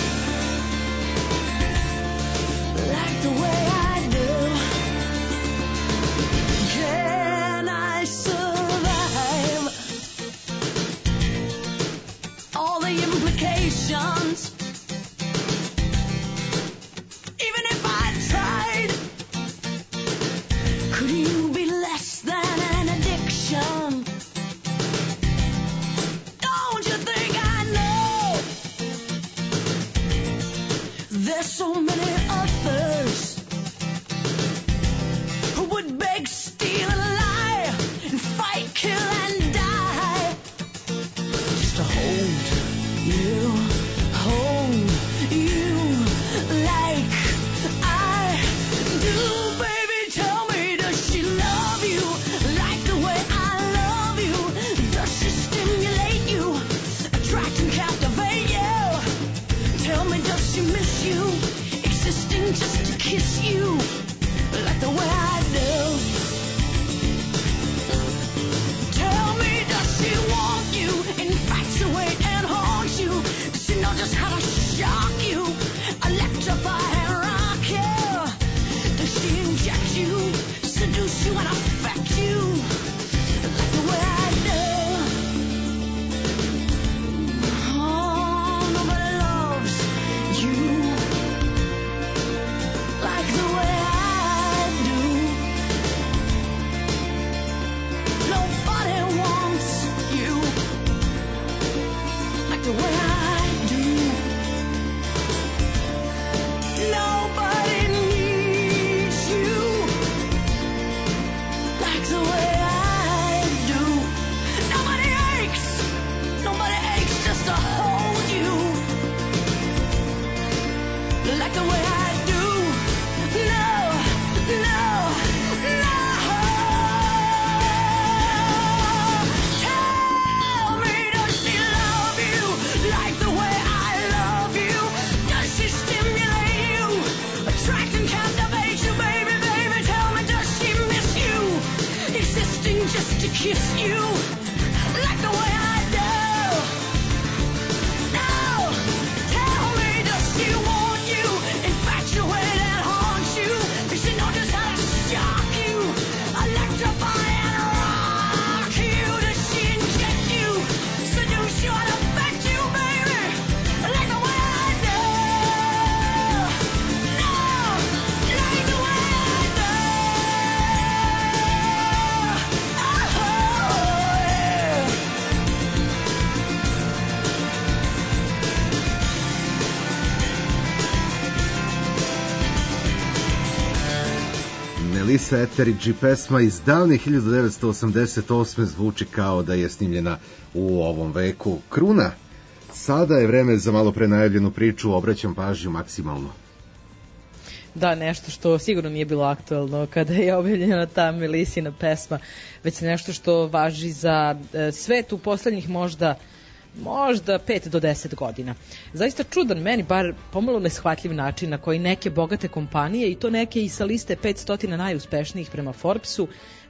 Like the way I do. Can I survive all the implications? Even if I tried, could you be less than an addiction? Don't you think I know there's so many others who would beg, steal, and lie, and fight, kill, and die just to hold you like I do, baby. Tell me, does she love you like the way I love you? Does she stimulate you, attract and captivate you? Tell me, does she miss you, existing just to kiss you like the way I do? Tell me, does she want you, infatuate and haunt you? Does she know just how to shock you, electrify and rock you? Does she inject you, seduce you and affect you like the way I do? Oh, nobody loves you like the way I do. Nobody wants you like the way I do. Nobody needs you like the way I do. Nobody aches just to hold you like the way I do. No, no, no. Tell me, does she love you like the way I love you? Does she stimulate you, attract and captivate you, baby, baby? Tell me, does she miss you, existing just to kiss you like the way I do? No, tell me, does she want you, infatuate and haunt you? Does she know just how to shock you, electrify and rock you? Does she inject you, seduce you and affect you, baby, like the way I do? No, like the way I do. Oh, yeah. Melissa Etheridge, pesma iz davne 1988. zvuči kao da je snimljena u ovom veku. Kruna, sada je vreme za malo pre najavljenu priču, obraćam pažnju maksimalno. Da, nešto što sigurno nije bilo aktuelno kada je objavljena ta Melissina pesma, već nešto što važi za svet u poslednjih možda 5 do 10 godina. Zaista čudan, meni bar pomalo neshvatljiv način na koji neke bogate kompanije, i to neke i sa liste 500 najuspešnijih prema Forbesu,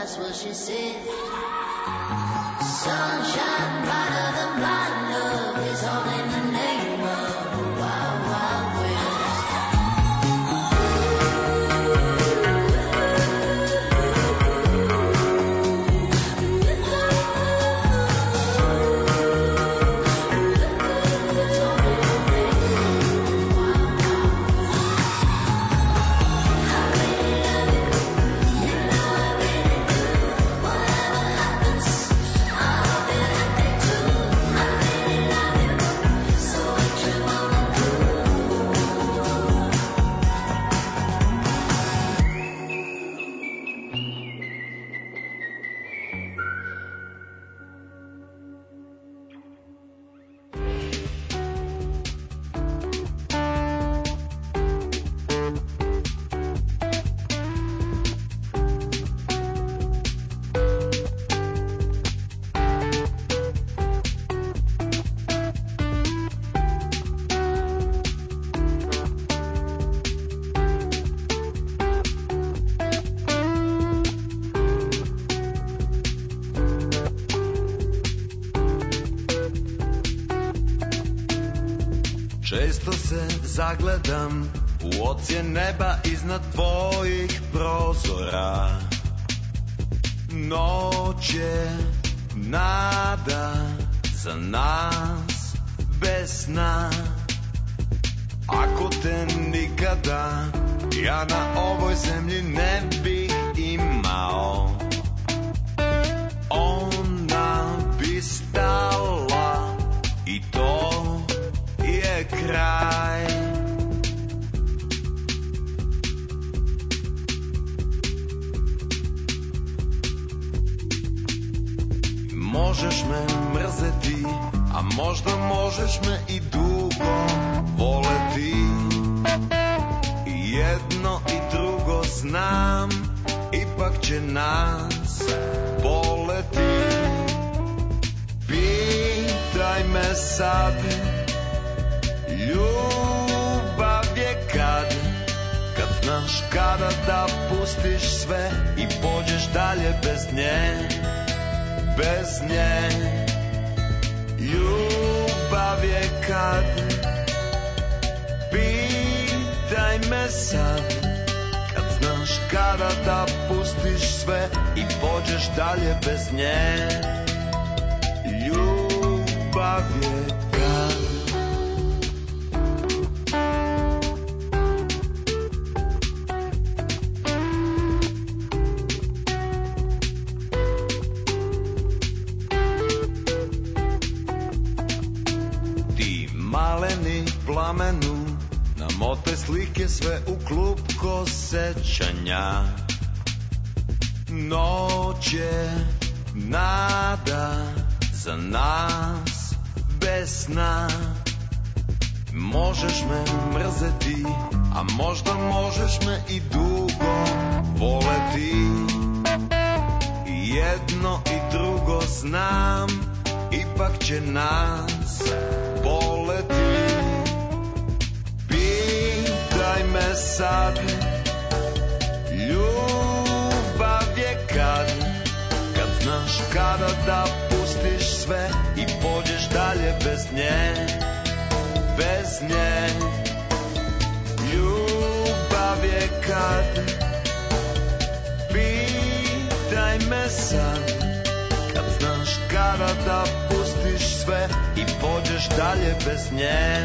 that's what she said. Sunshine brighter than blind love is all in the name of the wild, wild west. Često se zagledam u odsje neba iznad tvojih prozora. Noć je nada za nas bez sna. Ako te nikada ja na ovoj zemlji ne bih imao, ona bi stala i to je kraj. Možeš me mrzeti, a možda možeš me i dugo voleti. I jedno i drugo znam, ipak će nas boleti. Pitaj me sad, ljubav je kad znaš kada da pustiš sve i pođeš dalje bez nje, bez nje. Ljubav je kad, pitaj me sad, kad znaš kada da pustiš sve i pođeš dalje bez nje. Ljubav je kad. Plamenu namote slike sve u klupko sećanja. Noć je nada za nas bez sna. Možeš me mrzeti, a možda možeš me i dugo voleti. I jedno i drugo znam, ipak će nas boleti. Pitaj me sad, ljubav je kad znaš kada da pustiš sve i pođeš dalje bez nje, bez nje. Ljubav je kad, pitaj me sad, kad znaš kada da pustiš sve i pođeš dalje bez nje.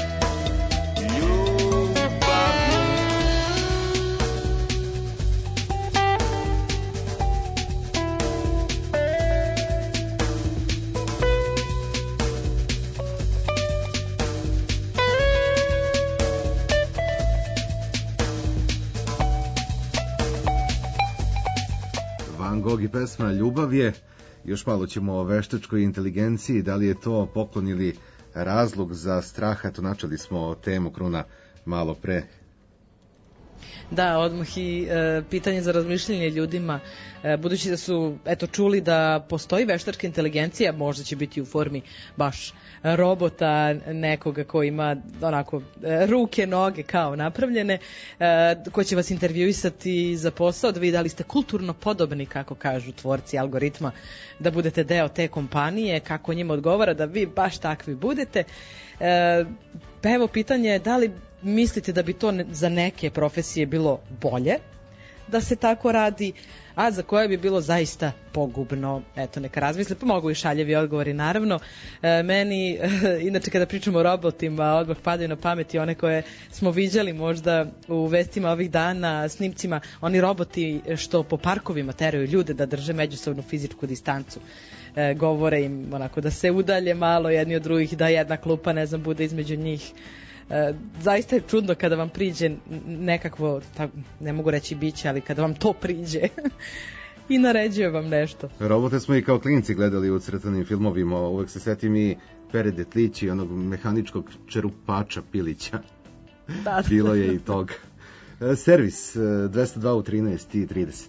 Van Gogh i pesma Ljubav je. Još malo ćemo o veštačkoj inteligenciji, da li je to poklon ili razlog za strah. Eto, načeli smo temu Kruna malo pre. Da, odmah i pitanje za razmišljanje ljudima, budući da su čuli da postoji veštačka inteligencija, možda će biti u formi baš robota, nekoga ko ima onako ruke, noge kao napravljene, ko će vas intervjuisati za posao, da vi da li ste kulturno podobni, kako kažu tvorci algoritma, da budete deo te kompanije, kako njima odgovara da vi baš takvi budete. Pa evo, pitanje je da li mislite da bi to za neke profesije bilo bolje da se tako radi, a za koje bi bilo zaista pogubno. Eto, neka razmisle, pa mogu i šaljevi odgovori naravno. Meni, inače kada pričamo o robotima, odmah padaju na pamet i one koje smo viđali možda u vestima ovih dana, snimcima, oni roboti što po parkovima teraju ljude da drže međusobnu fizičku distancu. Govore im onako da se udalje malo jedni od drugih, da jedna klupa, ne znam, bude između njih. Zaista je čudno kada vam priđe nekakvo, ne mogu reći biće, ali kada vam to priđe i naređuje vam nešto. Robote smo i kao klinci gledali u crtanim filmovima, uvek se setim i Pere Detlić i onog mehaničkog čerupača Pilića. Da. Bilo je i toga. Servis 202 u 13:30.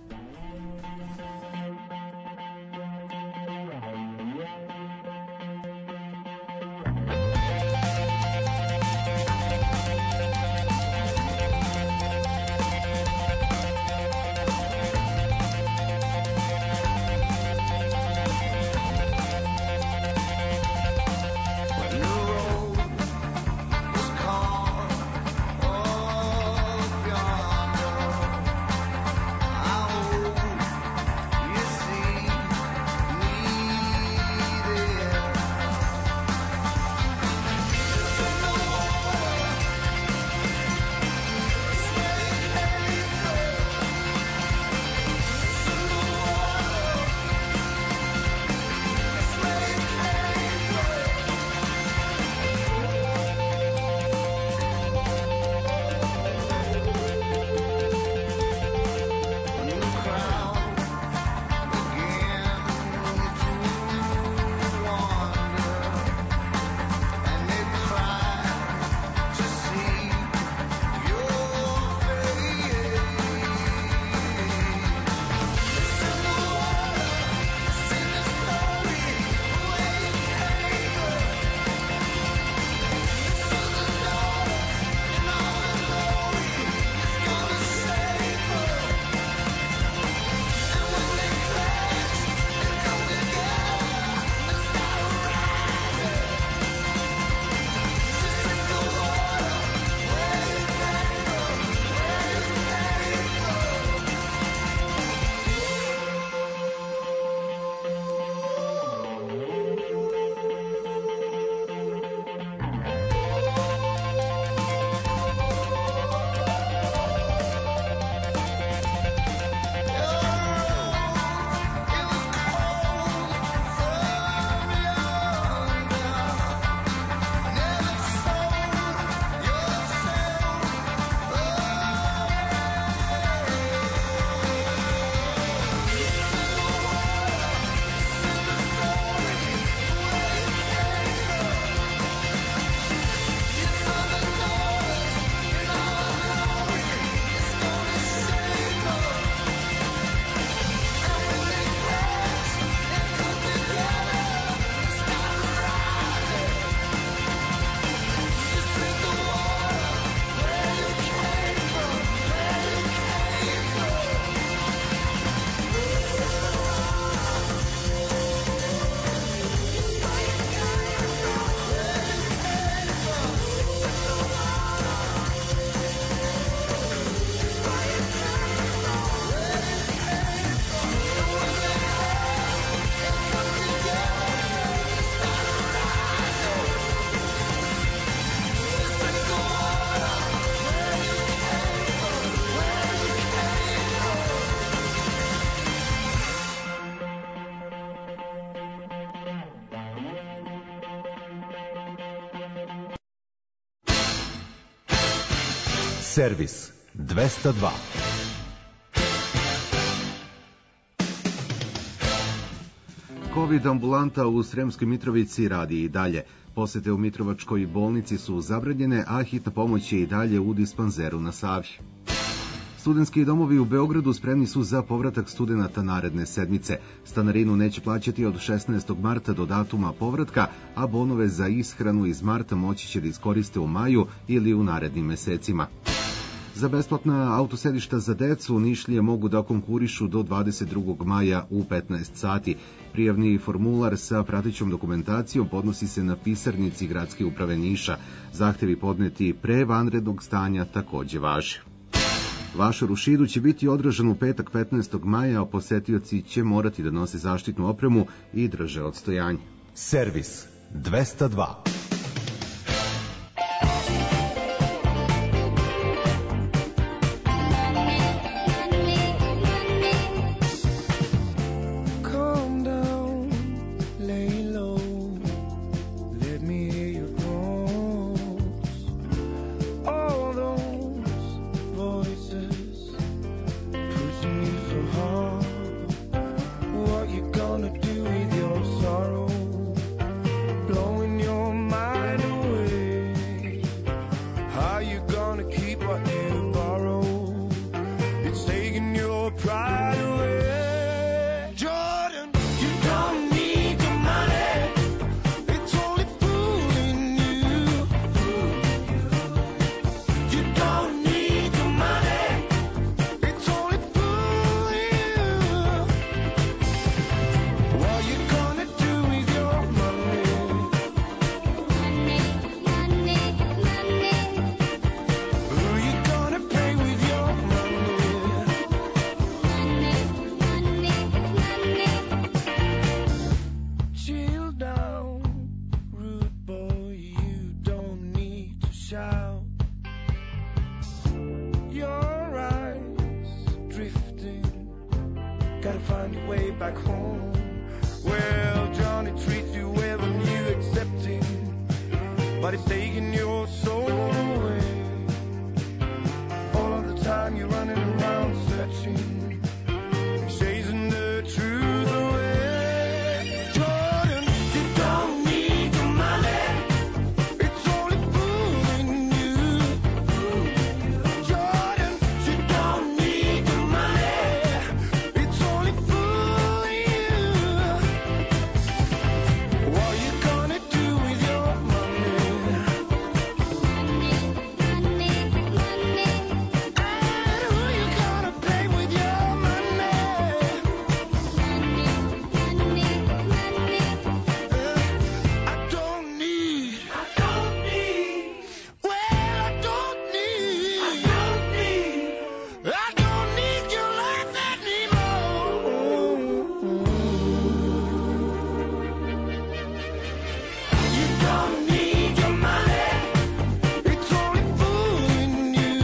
Servis 202. COVID ambulanta u Sremskoj Mitrovici radi i dalje. Posete u Mitrovačkoj bolnici su zabranjene, a hitna pomoć je i dalje u dispanzeru na Savi. Studentski domovi u Beogradu spremni su za povratak studenata naredne sedmice. Stanarinu neće plaćati od 16. marta do datuma povratka, a bonove za ishranu iz marta moći će da iskoriste u maju ili u narednim mesecima. Za besplatna autosedišta za decu Nišlije mogu da konkurišu do 22. maja u 15 sati. Prijavni formular sa pratećom dokumentacijom podnosi se na pisarnici Gradske uprave Niša. Zahtevi podneti pre vanrednog stanja takođe važe. Vašar u Šidu će biti održan u petak 15. maja, a posetioci će morati da nose zaštitnu opremu i drže odstojanje. Servis 202. Calm down, lay low, let me hear your thoughts. All those voices pushing you so hard. What you gonna do with your sorrow? Blowing your mind away. How you gonna keep what you borrow? It's taking your pride away. Jordan, you don't need the money. It's only fooling you. You don't need the money. It's only fooling you. What you gonna do with your money? Who you gonna pay with your money? Chill down, rude boy, you don't need to shout. Your eyes drifting, gotta find your way back home. Well, Johnny treats you well and you accept him, but it's taking your soul away. All of the time you're running around searching, chasing the truth away. Jordan, you don't need the money. It's only fooling you. Jordan, you don't need the money. It's only fooling you. What you gonna do with your money? And who you gonna pay with your money? I don't need. Well, I don't need your life anymore. You don't need your money. It's only fooling you.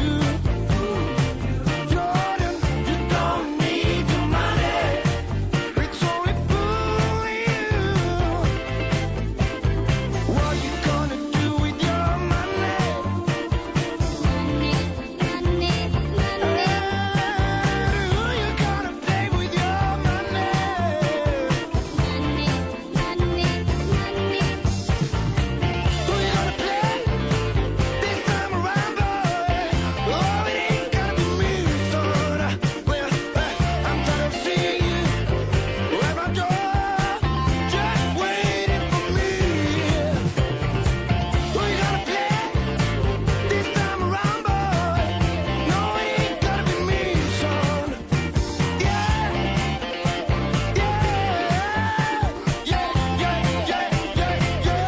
Jordan, you don't need the money. It's only fooling you. What you gonna do with your money? Who you gonna pay with your money? Who you gonna play this time around, boy? Oh, it ain't gonna be me, son. Well, I'm tired of seeing you at my door, just waiting for me. Who you gonna play this time around, boy? No, it ain't gonna be me, son. Yeah, yeah, yeah, yeah, yeah, yeah,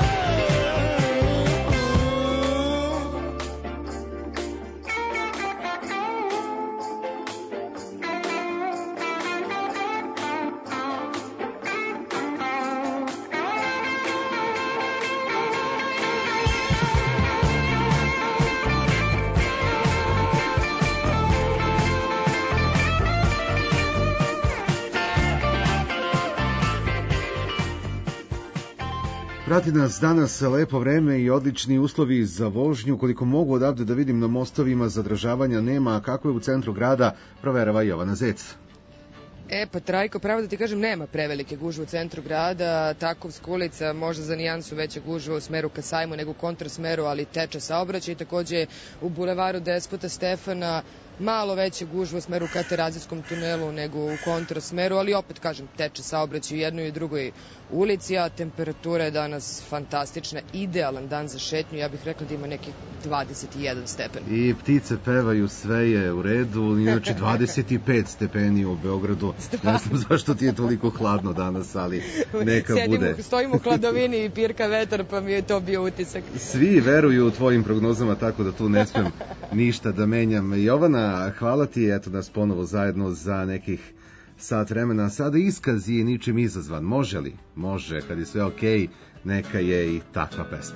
Prati nas danas lepo vreme i odlični uslovi za vožnju. Koliko mogu odavde da vidim, na mostovima zadržavanja nema, a kako je u centru grada, proverava Jovana Zec. Pa Trajko, pravo da ti kažem, nema prevelike gužve u centru grada. Takovska ulica, možda za nijansu veća gužva u smeru ka Sajmu nego u kontrasmeru, ali teče saobraćaj. Takođe u bulevaru Despota Stefana malo veće gužve u smeru ka Terazijskom tunelu nego u kontrasmeru, ali opet kažem, teče saobraćaj u jednoj i drugoj ulici, a temperatura je danas fantastična, idealan dan za šetnju, ja bih rekla da ima nekih 21 stepen. I ptice pevaju, sve je u redu, inače 25 stepeni u Beogradu. Ne znam zašto ti je toliko hladno danas, ali neka bude. Stojimo u hladovini i pirka vetar, pa mi je to bio utisak. Svi veruju u tvojim prognozama, tako da tu ne smem ništa da menjam. Jovana, hvala ti, eto nas ponovo zajedno za nekih sat vremena. Sada iskaz je ničim izazvan. Može li? Može, kad je sve okej, neka je i takva pesma.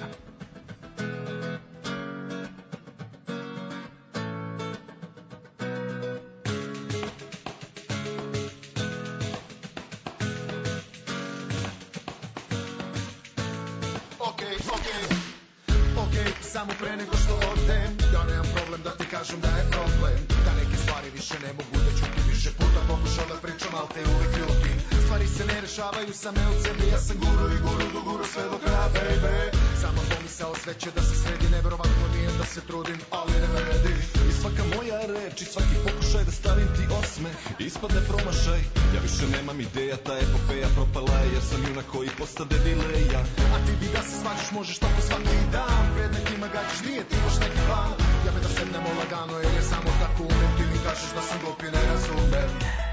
Okej, samo pre nego što odem, ja nemam problem da ti kažem da je problem, da neke stvari više ne mogu da ćutim, više puta pokušao da pričam, al te uvek ljutim. Stvari se ne rešavaju same od sebe, ja sam guru i guru do guru sve do kraja, baby. Sama pomisao sve će da se sredi, neverovatno nije da se trudim, ali ne vredi. I svaka moja reč i svaki pokušaj da stavim ti osmeh ispadne promašaj. Ja više nemam ideja, ta epopeja propala je, jer sam junak koji postade dileja. A ti bi da se svađaš, možeš tako svaki dan, predmetima gađaš, nije ti još neki plan. Ja me da sednemo lagano, jer je samo tako umem, ti mi kažeš da sam glup i ne razumem.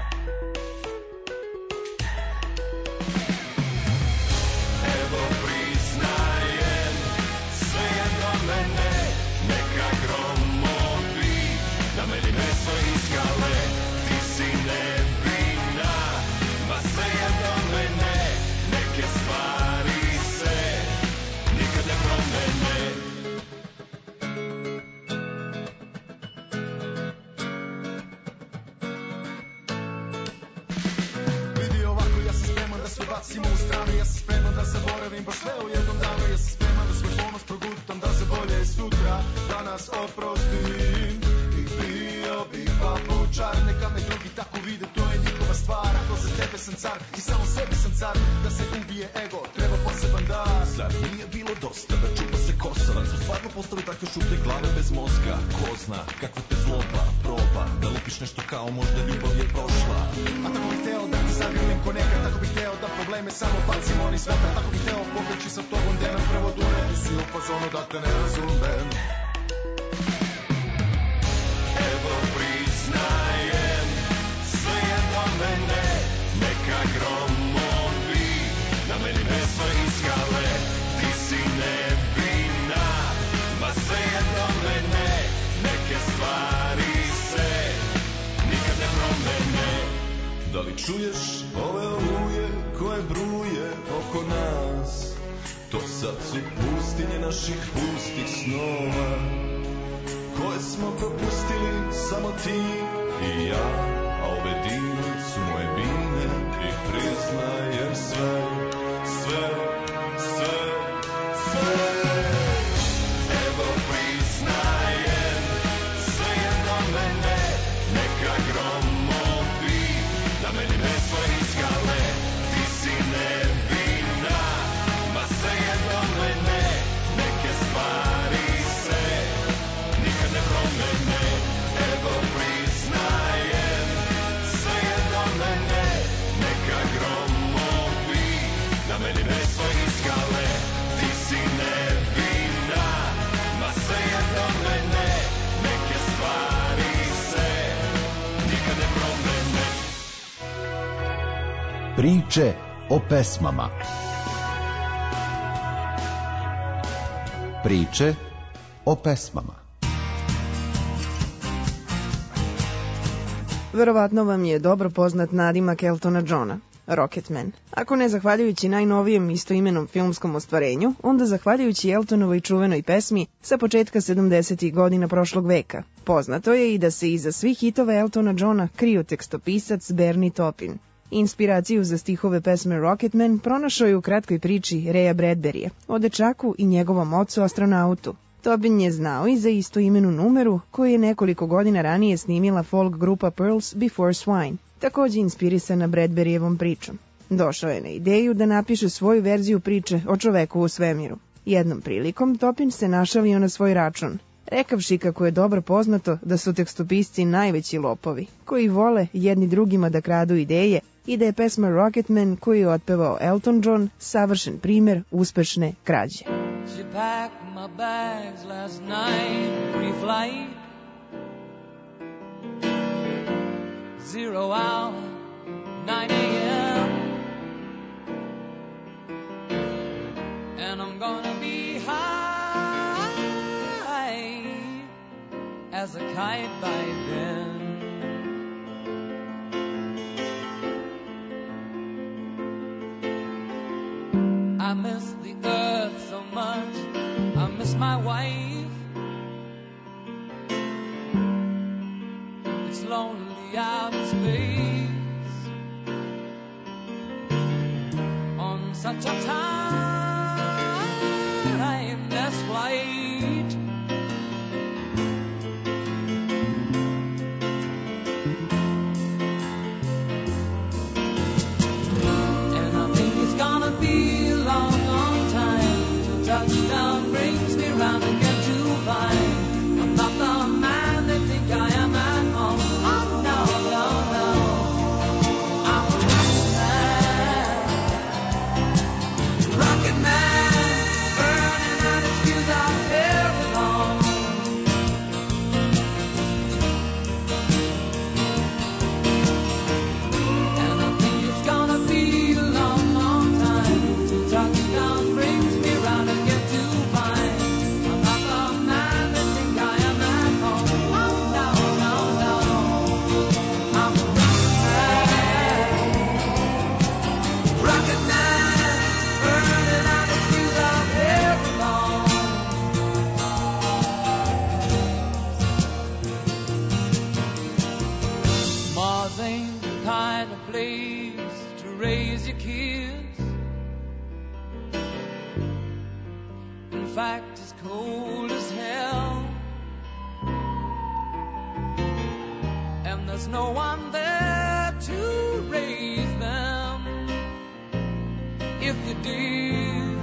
Evo priznajem, sve je do mene, neka gromovi, da meni meso i skale, ti si nebina, ma sve je do mene, neke stvari se nikad ne promene. Vidi ovako, ja sam spreman da sve bacimo u stranu, ja sam spreman da zaboravim baš sve u jednom danu, ja sam spreman da svoj ponos progutam, da za bolje sutra danas oprostim. I bio bi papučar, neka me drugi tako vide, to je njihova stvar. Ako za tebe sam car i samo sebi sam car, da se ubije ego, treba poseban dar. Zar nije bilo dosta da čupa se kosa, da su stvarno postali takve šuplje glave bez mozga? Ko zna kakva te zloba proba, da lupiš nešto kao možda ljubav je prošla. A tako bih teo da ti zagrlim ko nekad, tako bih teo da probleme samo bacim oni sveta, tako bih teo pobeći sa tobom, da nam prvo dure, ti si u fazonu da te ne razumem. Evo priznajem, sve je do mene, neka gromovi, na meni meso i skale, ti si nebina, ma sve je do mene, neke stvari se nikad ne promene. Da li čuješ ove oluje koje bruje oko nas? To sad su pustinje naših pustih snova, koje smo propustili samo ti i ja, a ove dine su moje bine i priznajem sve, sve, sve, sve. Evo priznajem, sve je do mene, neka gromovi, da meni meso i skale, ti si nebina, ma sve je do mene, neke stvari se nikad ne promene. Evo priznajem, sve je do mene, neka gromovi, da meni meso i skale, ti si nebina, ma sve je do mene, neke stvari se nikad ne promene. Priče o pesmama. Priče o pesmama. Verovatno vam je dobro poznat nadimak Eltona Johna, Rocketman. Ako ne zahvaljujući najnovijem istoimenom filmskom ostvarenju, onda zahvaljujući Eltonovoj čuvenoj pesmi sa početka 70. godina prošlog veka. Poznato je i da se iza svih hitova Eltona Johna krio tekstopisac Bernie Taupin. Inspiraciju za stihove pesme Rocketman pronašao je u kratkoj priči Raya Bradburyja o dečaku i njegovom ocu astronautu. Taupin je znao i za istoimenu numeru koju je nekoliko godina ranije snimila folk grupa Pearls Before Swine. takođe inspirisana Bradburyjevom pričom. Došao je na ideju da napiše svoju verziju priče o čoveku u svemiru. Jednom prilikom Topin se našalio na svoj račun, rekavši kako je dobro poznato da su tekstopisci najveći lopovi, koji vole jedni drugima da kradu ideje i da je pesma Rocketman koju je otpevao Elton John savršen primer uspešne krađe. She packed my bags last night, pre-flight, 0 hour, 9 a.m. And I'm gonna be high as a kite by then. I miss the earth so much, I miss my wife. It's lonely out in space on such a timeless flight. And I think it's gonna be a long, long time till touchdown brings me round again to find I'm not the man they think I am at home. Oh no, no, no, I'm a rocket man, burning out his fuse out there alone. And I think it's gonna be a long, long time till touchdown brings me round again to find I'm not the man they think I am at home. Oh no, no, no, I'm a rocket man, burning out his fuse out there alone. Mars ain't the kind of place to raise your kids. In fact, it's cold as hell. And there's no one there to raise them. If you did,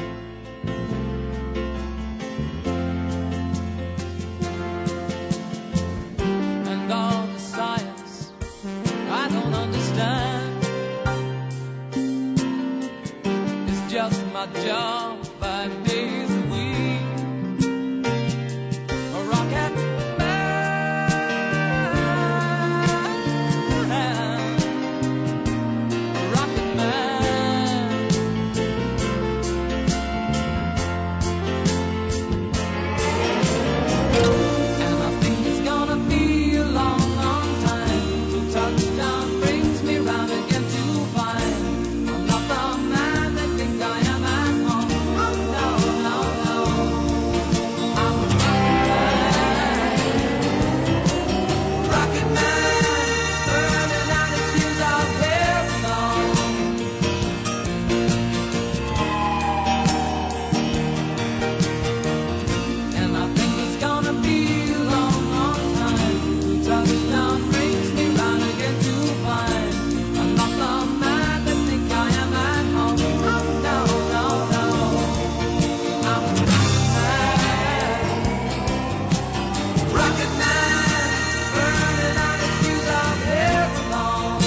and all the science I don't understand, it's just my job 5 days a week. A rocket man, a rocket man. And I think it's gonna be a long, long time till touchdown brings me round again to find I'm not the man they think I am at home. Oh no, no, no, I'm a rocket man, burning out his fuse out there alone. And I think it's gonna be a long, long time till touchdown brings me round again to find I'm not the man they think I am at home. Oh no, no, no, I'm a rocket man, burning out his fuse out there alone.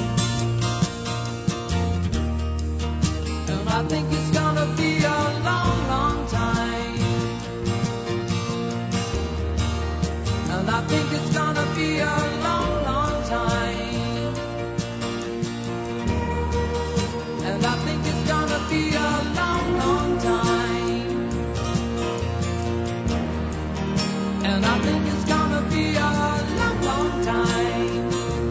And I think it's gonna be a long, long time. And I think it's gonna be a long, long time. And I think it's gonna be a long, long time. And I think it's gonna be a long, long time.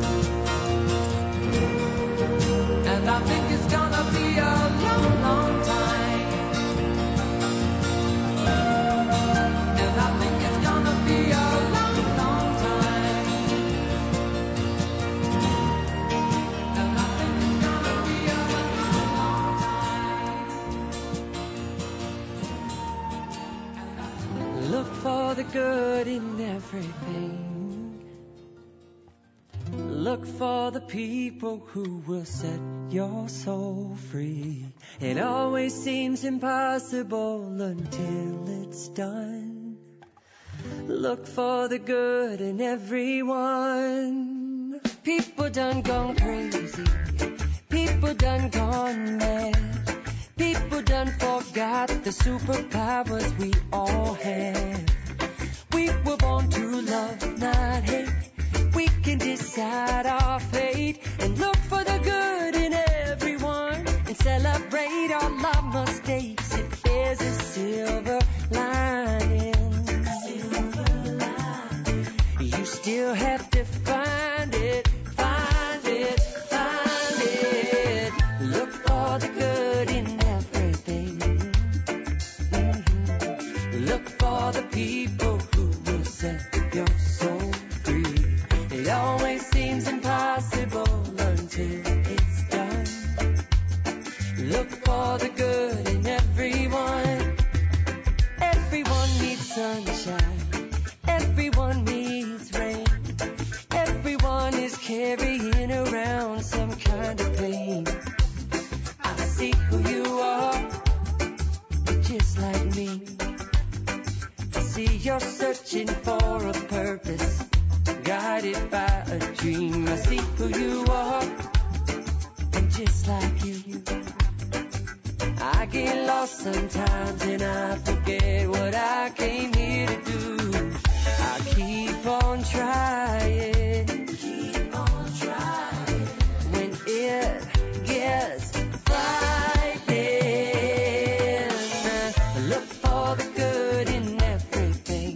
And I think it's gonna be a long, long time. And I think it's gonna be a long, long time. And I think it's gonna be a long, long time. Look for the good in everything. Look for the people who will set your soul free. It always seems impossible until it's done. Look for the good in everyone. People done gone crazy. People done gone mad. People done forgot the superpowers we all have. We were born to love, not hate. We can decide our fate and look for the good in everyone and celebrate all our mistakes if there's a silver lining. You still have to find it, find it, find it. Look for the good in everything. Look for the people who will set your soul free. It always seems impossible until it's done. Look for the good in everyone. Everyone needs sunshine. Everyone needs rain. Everyone is carrying around some kind of pain. I see who you are, just like me. I see you're searching for a purpose, guided by a dream. I see who you are, and just like you, I get lost sometimes and I forget what I came here to do. I keep on trying, when it gets frightening. Look for the good in everything.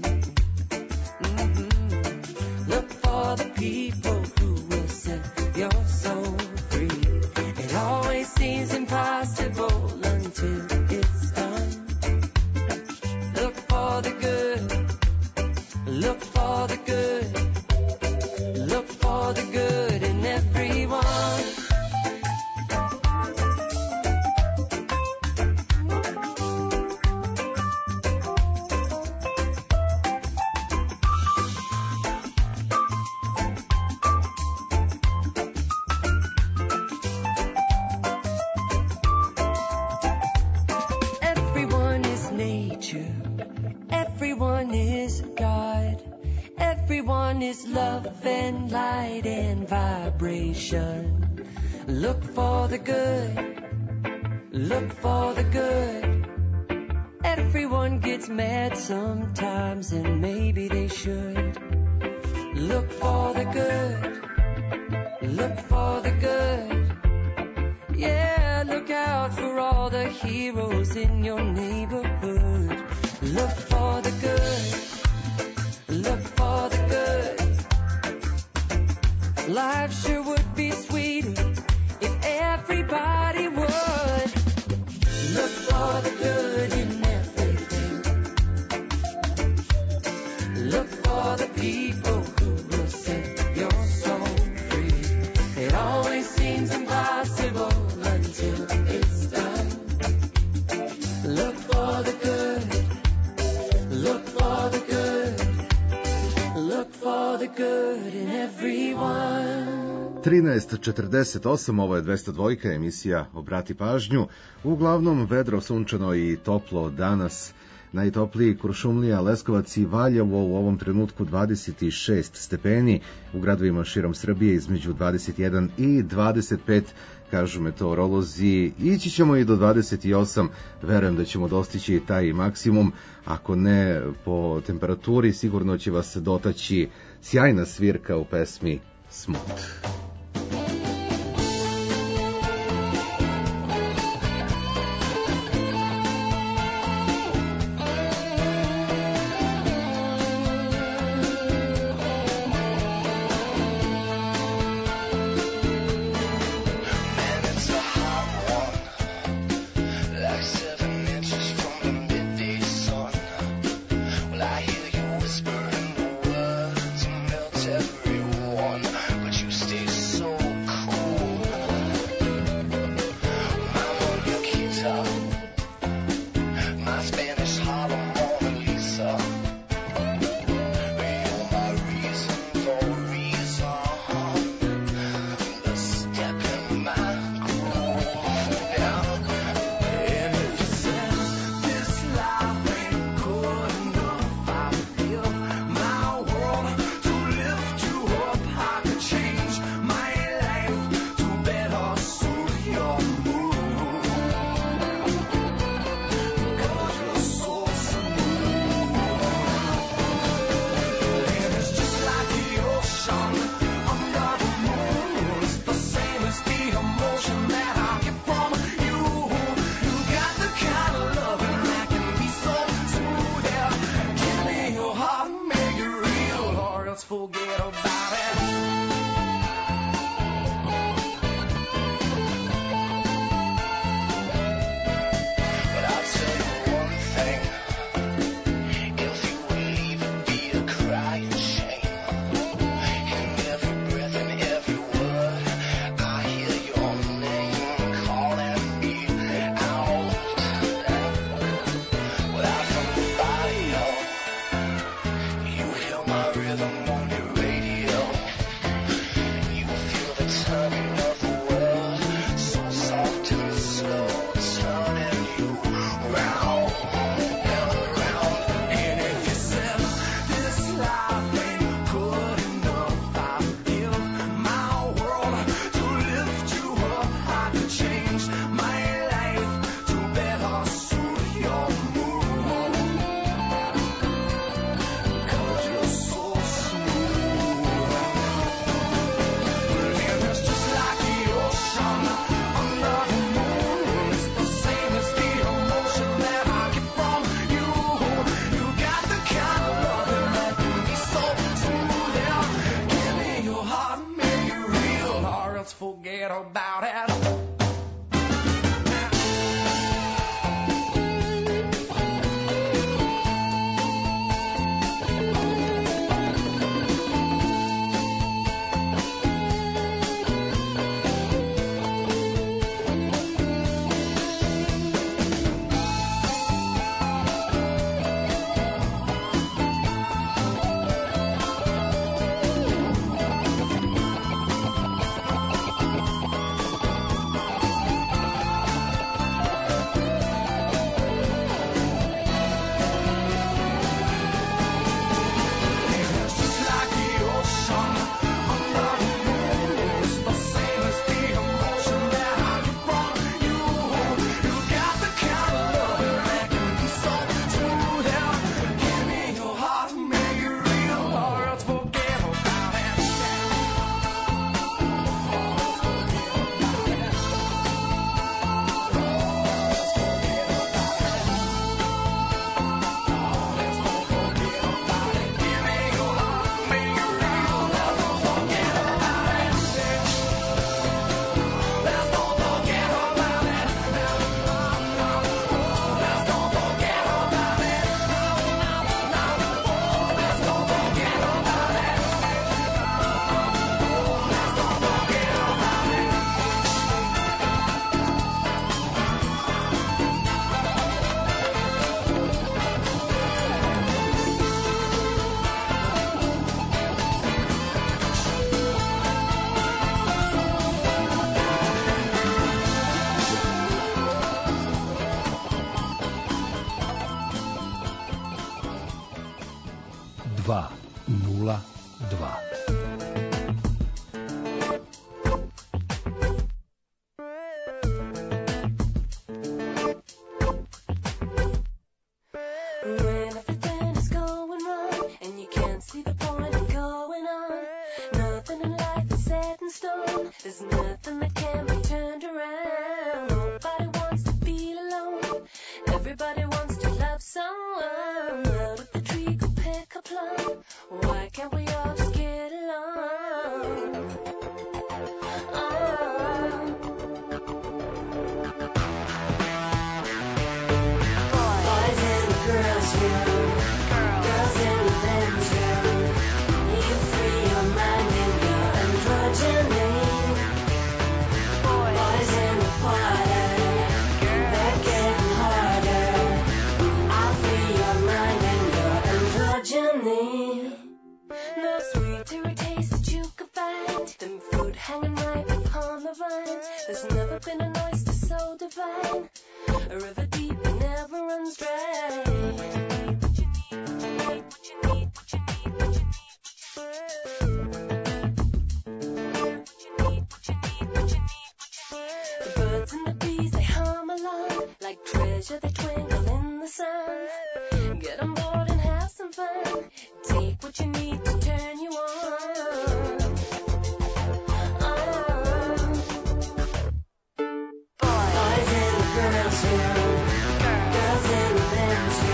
Look for the people who will set your soul free. It always seems impossible until it's done. Look for the good. Look for the good. Look for the good in everyone. Everyone is nature. Everyone is God. Everyone is love and light and vibration. Look for the good. Look for the good. Everyone gets mad sometimes and maybe they should. Look for the good. Look for the good. Yeah, look out for all the heroes in your neighborhood. Look for the good. Look for the good. Life sure would be sweeter if everybody would. Look for the good in everything. Look for the people who will set your soul free. It always seems impossible until it's done. Look for the good. Look for the good. Look for the good in everyone. 13:48, ovo je 202, emisija Obrati pažnju. Uglavnom vedro, sunčano i toplo danas. Najtopliji Kuršumlija, Leskovac i Valjevo, u ovom trenutku 26 stepeni, u gradovima širom Srbije između 21 i 25, kažu meteorolozi. Ići ćemo i do 28, verujem da ćemo dostići taj maksimum, ako ne po temperaturi, sigurno će vas dotaći sjajna svirka u pesmi Smut. Stay forget about it. Girls in the men's room.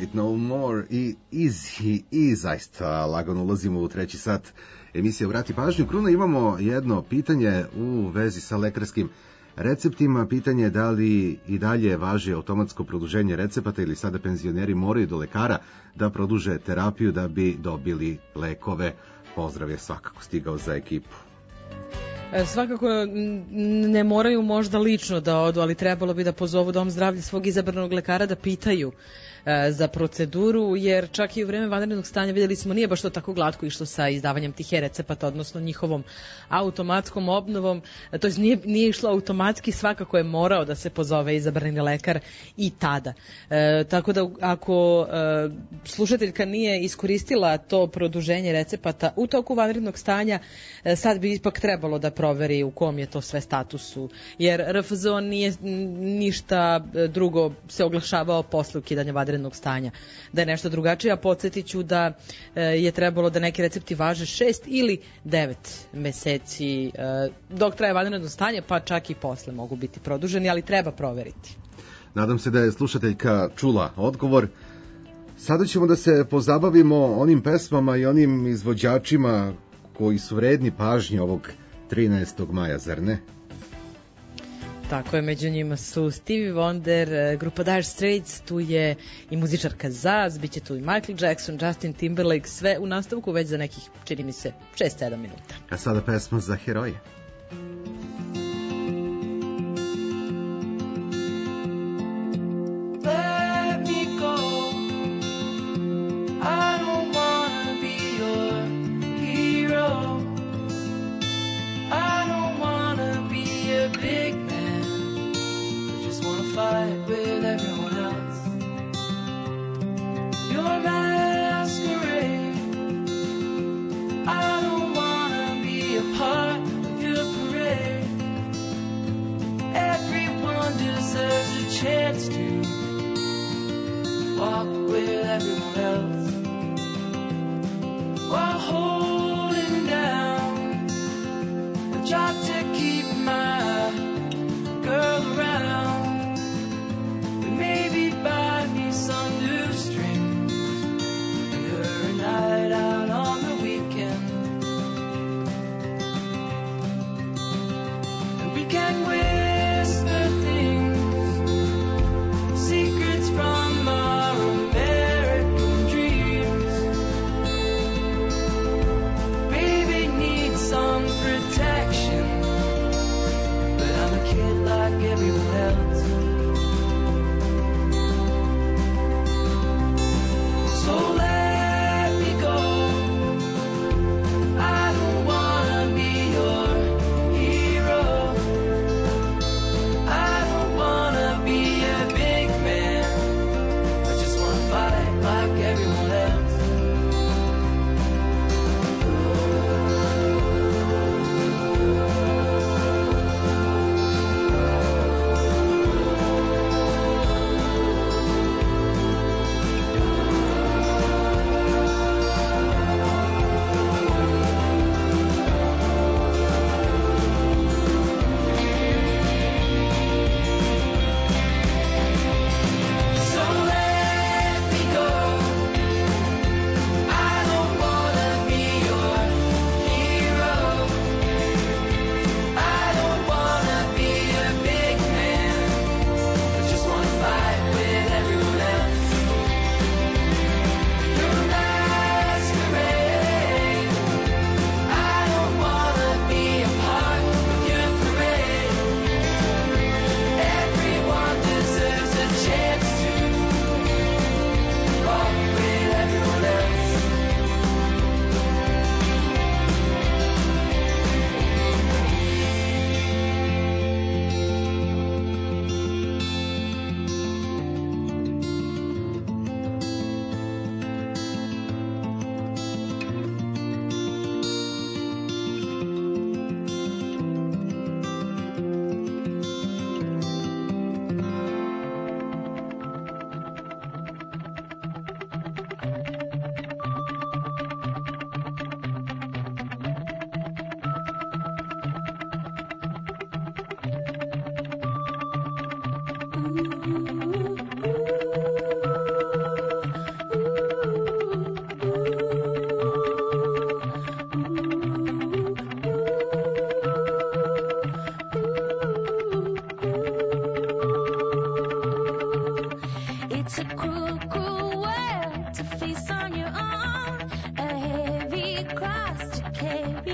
It No More i Easy i zaista lagano ulazimo u treći sat emisije Vrati pažnju. Kruna, imamo jedno pitanje u vezi sa lekarskim receptima. Pitanje je da li i dalje važi automatsko produženje recepata ili sada penzioneri moraju do lekara da produže terapiju da bi dobili lekove. Pozdrav je svakako stigao za ekipu. Svakako ne moraju možda lično da odu, ali trebalo bi da pozovu dom zdravlja svog izabranog lekara da pitaju za proceduru, jer čak i u vreme vanrednog stanja vidjeli smo nije baš to tako glatko išlo sa izdavanjem tih recepata, odnosno njihovom automatskom obnovom. To nije išlo automatski, svakako je morao da se pozove izabrani lekar i tada. Tako da ako slušateljka nije iskoristila to produženje recepata u toku vanrednog stanja, sad bi ipak trebalo da proveri u kom je to sve statusu, jer RFZO nije ništa drugo se oglašavao posle ukidanja vanrednog stanja. Da je nešto drugačije, a podsjetit ću da je trebalo da neki recepti važe 6 ili 9 meseci dok traje vanredno stanje, pa čak i posle mogu biti produženi, ali treba proveriti. Nadam se da je slušateljka čula odgovor. Sada ćemo da se pozabavimo onim pesmama i onim izvođačima koji su vredni pažnje ovog 13. maja, zar ne? Tako je, među njima su Stevie Wonder, grupa Dire Straits, tu je i muzičarka Zaz, bit će tu i Michael Jackson, Justin Timberlake, sve u nastavku već za nekih, čini mi se, 6-7 minuta. A sada pesma za heroje. Let me go. I don't wanna be your hero. I don't wanna be a big man. I just wanna fight with everyone else. Your masquerade. I don't wanna be a part of your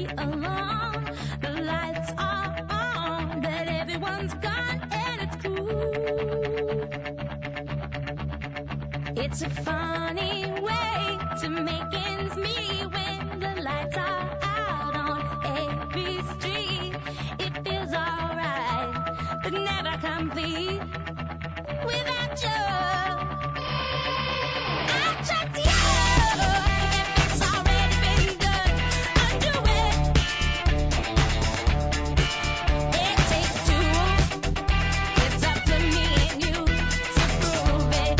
me along. The lights are on, but everyone's gone and it's cool. It's a funny way to make ends meet when the lights are out on every street. It feels alright, but never complete without you. I trust you. If it's already been done, undo it. It takes two. It's up to me and you to prove it.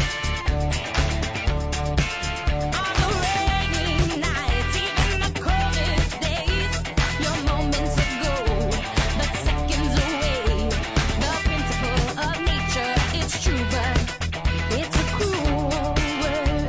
On the rainy nights, even the coldest days, your moments are gold, but seconds away. The principle of nature is true, but it's a cruel world.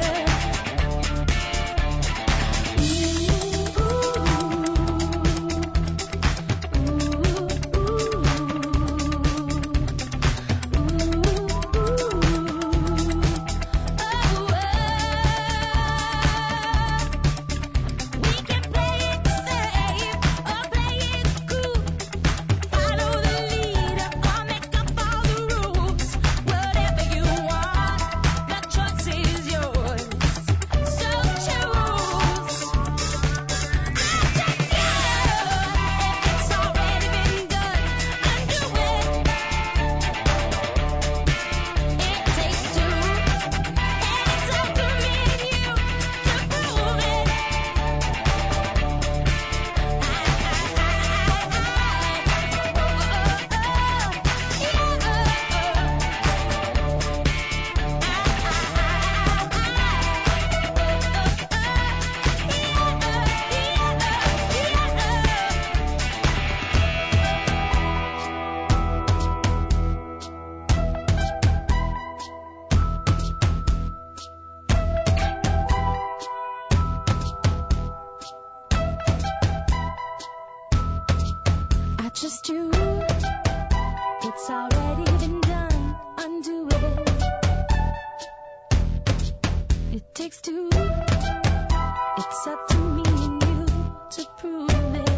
We can play it safe or play it cool. Follow the leader or make up all the rules. Whatever you want, the choice is yours. So choose. I trust you. If it's already been done, undo it. It takes two, and it's up to me and you to prove it. I trust you. It's already been done. Undo it. It takes two. It's up to me and you to prove it.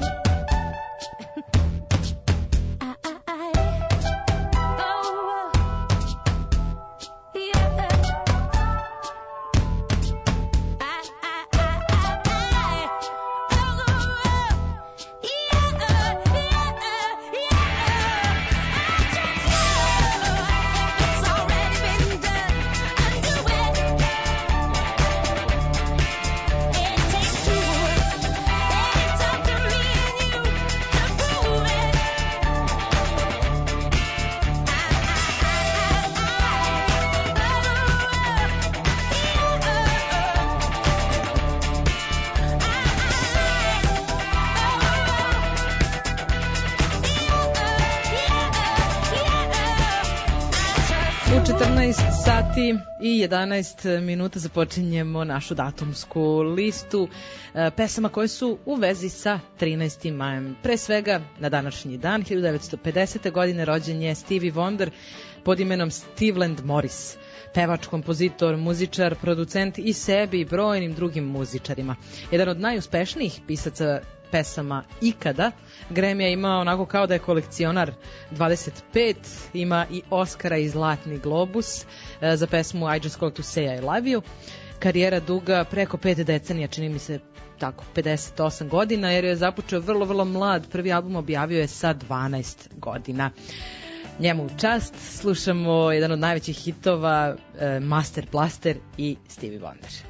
U 14 sati i 11 minuta započinjemo našu datumsku listu pesama koje su u vezi sa 13. majem. Pre svega, na današnji dan, 1950. godine, rođen je Stevie Wonder pod imenom Stevland Morris. Pevač, kompozitor, muzičar, producent i sebi i brojnim drugim muzičarima. Jedan od najuspešnijih pisaca pesama ikada. Grammy je imao onako kao da je kolekcionar 25, ima i Oscara i Zlatni globus za pesmu I Just Called to Say I Love You. Karijera duga preko 5 decenija, čini mi se tako 58 godina, jer je započeo vrlo, vrlo mlad. Prvi album objavio je sa 12 godina. Njemu u čast slušamo jedan od najvećih hitova, Master Blaster i Stevie Wonder.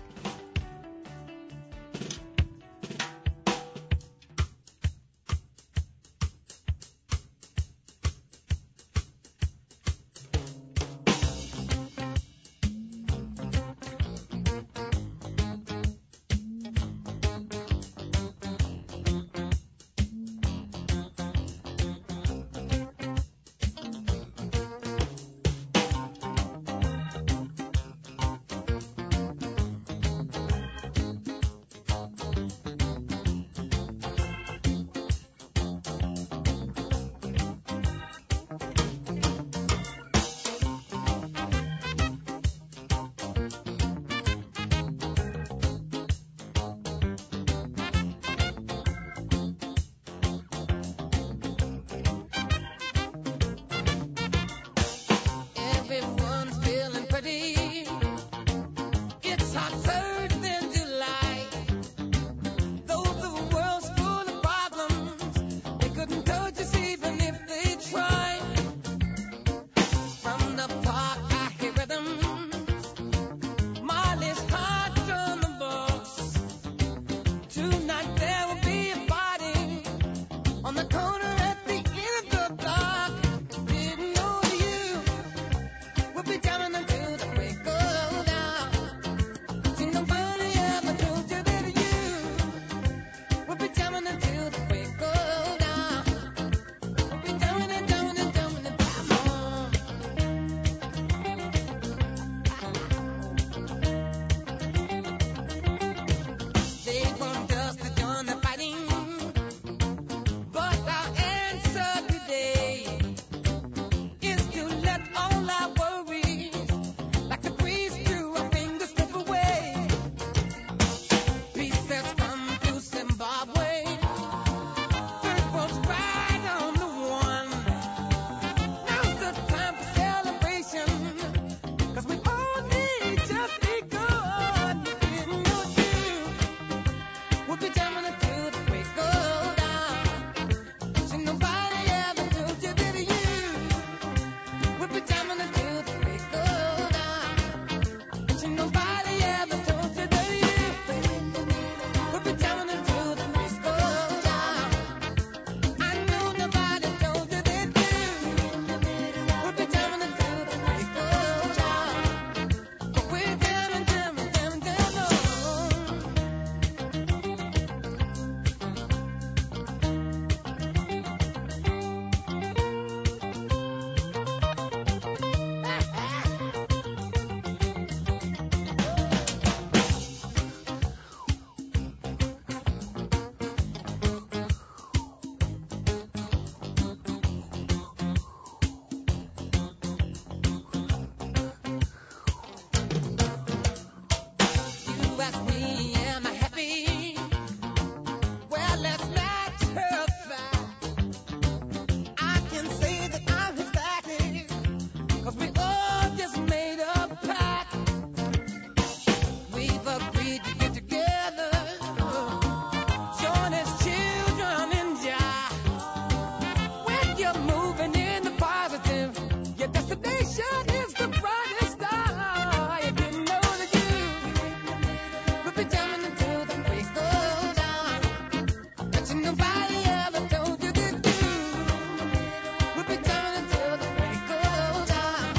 ask me, am I happy? Well, let's matter of fact. I can say that I'm ecstatic, 'cause we all just made a pact. We've agreed to get together, join as children in Jah. When you're moving in the positive, your destination is the brightest star. You didn't know that you would be jamming until the break of dawn. But nobody ever told you that you would be jamming until the break of dawn.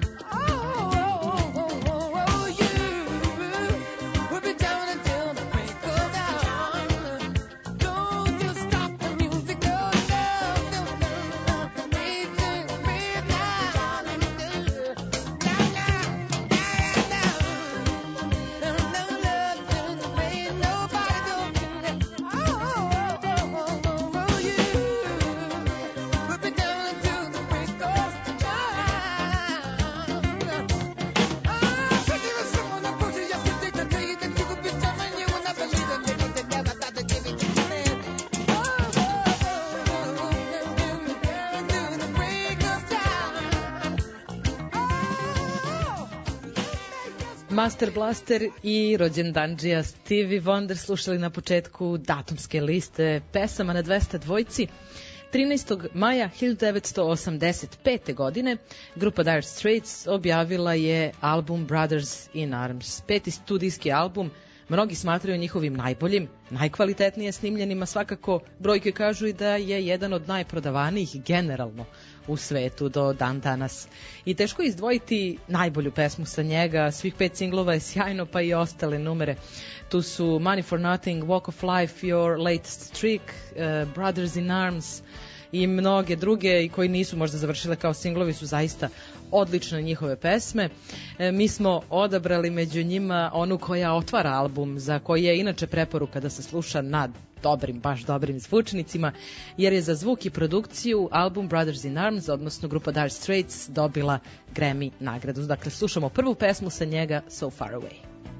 Oh, you would be jamming until the break of dawn. Don't you stop the music, no, no, no, no, no. Please do it now. Master Blaster i rođendandžija Stevie Wonder slušali na početku datumske liste pesama na 200 dvojci. 13. maja 1985. godine grupa Dire Straits objavila je album Brothers in Arms. 5. studijski album, mnogi smatraju njihovim najboljim, najkvalitetnije snimljenima, svakako brojke kažu i da je jedan od najprodavanijih generalno u svetu do dan danas. I teško je izdvojiti najbolju pesmu sa njega, svih 5 singlova je sjajno, pa i ostale numere. Tu su Money for Nothing, Walk of Life, Your Latest Streak, Brothers in Arms i mnoge druge i koji nisu možda završile kao singlovi, su zaista odlične njihove pesme. Mi smo odabrali među njima onu koja otvara album, za koji je inače preporuka da se sluša na dobrim, baš dobrim zvučnicima, jer je za zvuk i produkciju album Brothers in Arms, odnosno grupa Dire Straits, dobila Grammy nagradu. Dakle, slušamo prvu pesmu sa njega, So Far Away.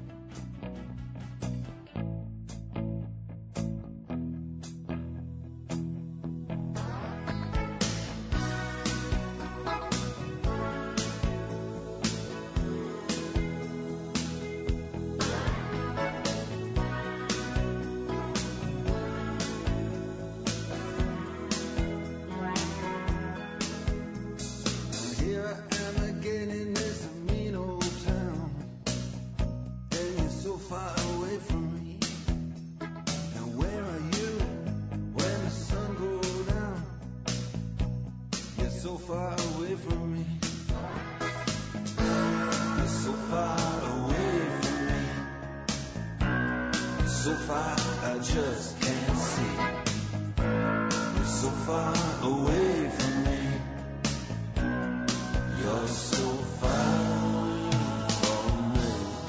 Here I am again in this mean old town, and you're so far away from me. Now where are you when the sun goes down? You're so far away from me. You're so far away from me. So far I just can't see. You're so far away from me. You're so far from me.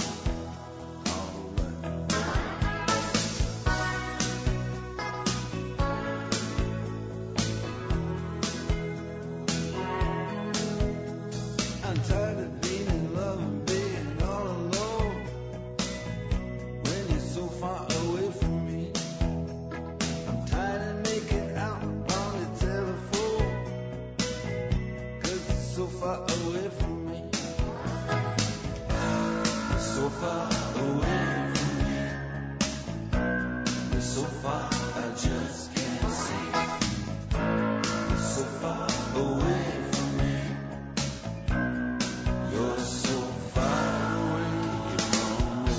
I'm tired of being in love and being all alone when you're so far away from me. I'm tired of making out on the telephone, 'cause it's so far away from me. So far away from me. You're so far I just can't see. You're so far away from me. You're so far away from me.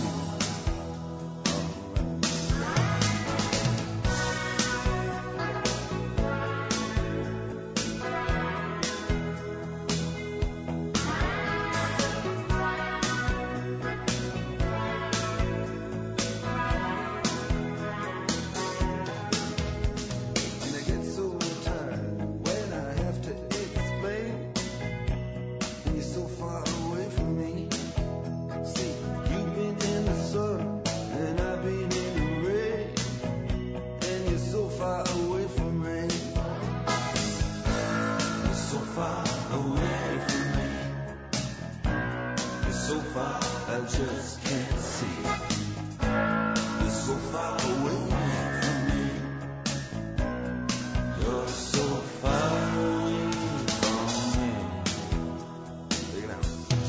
so far away from me. You're so far away from me. Take it out.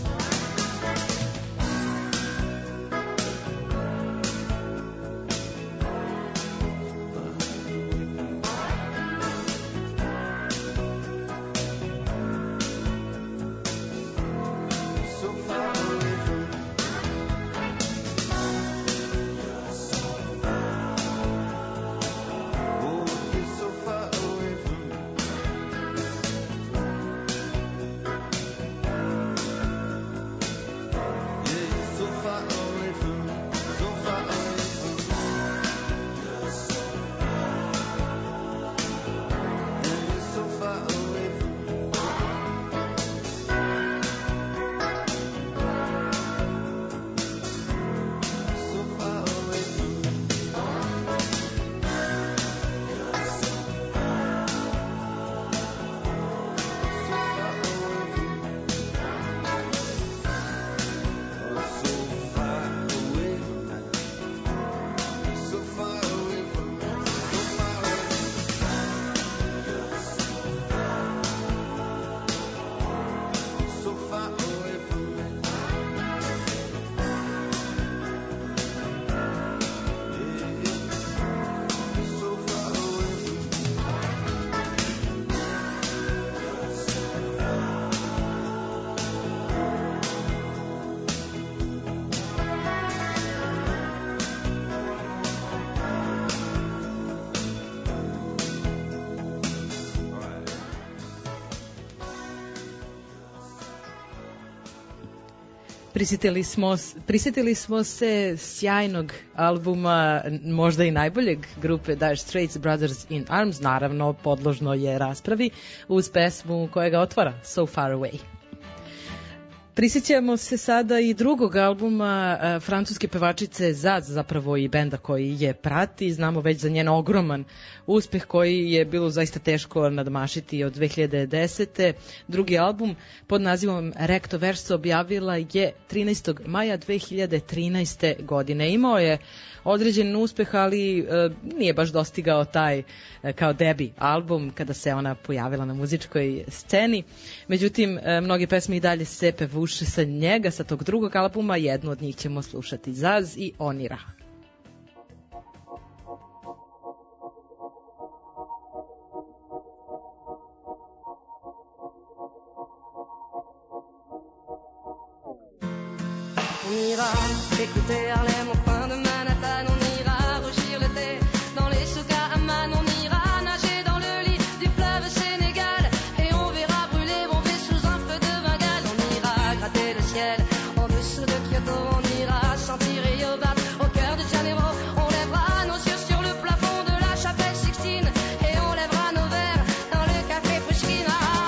So far away from me. Oh, you're so far away from me. Yeah, you're so far away from me. So far away from me. Yeah, you're so far away from me. So far away from me. So far away from me. So far away. So far away from me. So far away from me. Prisjetili smo se sjajnog albuma, možda i najboljeg, grupe Dire Straits, Brothers in Arms, naravno podložno je raspravi, uz pesmu koja ga otvara, So Far Away. Prisjećamo se sada i drugog albuma francuske pevačice Zaz, zapravo i benda koji je prati. Znamo već za njen ogroman uspeh koji je bilo zaista teško nadmašiti od 2010. Drugi album pod nazivom Recto Verso objavila je 13. maja 2013. godine. Imao je određen uspeh, ali nije baš dostigao taj kao debi album kada se ona pojavila na muzičkoj sceni. Međutim, mnoge pesme i dalje se pevuše sa njega, sa tog drugog albuma. Jednu od njih ćemo slušati, Zaz i Onira. On ira écouter Harlem au coin de Manhattan, on ira rougir le thé dans les souks à Amman, on ira nager dans le lit du fleuve Sénégal et on verra brûler bomber sous un feu de Bengale. On ira gratter le ciel en dessous de Kyoto, on ira sentir Rio battre au cœur de Janeiro, on lèvera nos yeux sur le plafond de la chapelle Sixtine et on lèvera nos verres dans le café Pushkin.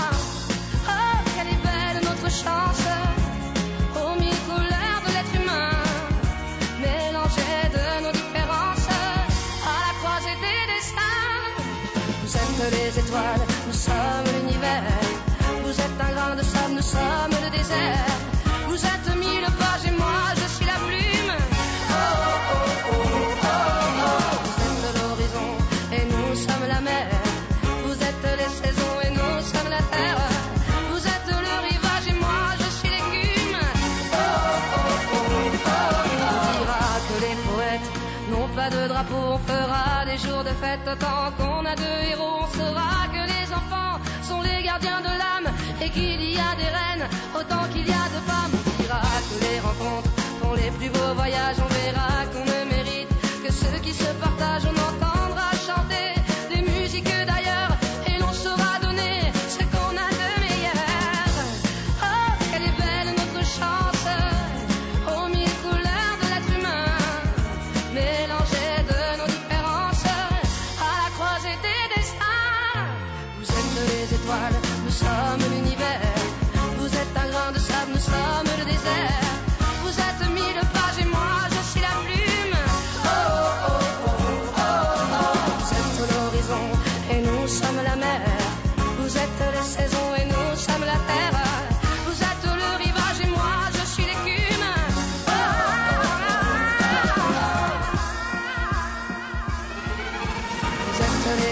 Oh, quelle est belle notre chance, aux mille couleurs de l'être humain, mélangées de nos différences, à la croisée des destins. Vous êtes les étoiles, nous sommes l'univers. Vous êtes un grain de sable, nous sommes le désert. Vous êtes mille pages et moi je suis la plume. Oh, oh, oh, oh, oh. Vous êtes l'horizon et nous sommes la mer. Vous êtes les saisons et nous sommes la terre. Vous êtes le rivage et moi je suis l'écume. Oh, oh, oh, oh, oh. On dira que les poètes n'ont pas de drapeau, on fera des jours de fête tant qu'on a deux héros. On saura que les enfants sont les gardiens de l'âme et qu'il y a des reines autant qu'il y a de femmes. On dira que les rencontres font les plus beaux voyages. On verra qu'on ne mérite que ceux qui se partagent. On entendra chanter des musiques d'ailleurs et l'on saura donner ce qu'on a de meilleur. Oh, quelle est belle notre chance, aux mille couleurs de l'être humain, mélangées de nos différences, à la croisée des destins. Vous êtes les étoiles, nous sommes l'univers. Vous êtes un grain de sable, nous sommes le désert. Vous êtes mille pages et moi je suis la plume. Oh, oh, oh,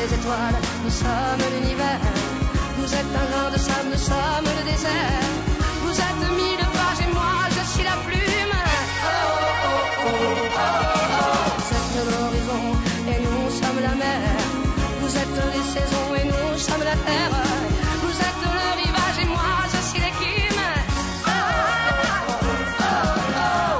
les étoiles, nous sommes l'univers. Vous êtes un grain de sable, nous sommes le désert. Vous êtes mille pages et moi je suis la plume. Oh, oh, oh, oh, oh, oh. Vous êtes l'horizon et nous sommes la mer. Vous êtes les saisons et nous sommes la terre. Vous êtes le rivage et moi je suis l'écume. Oh, oh, oh, oh.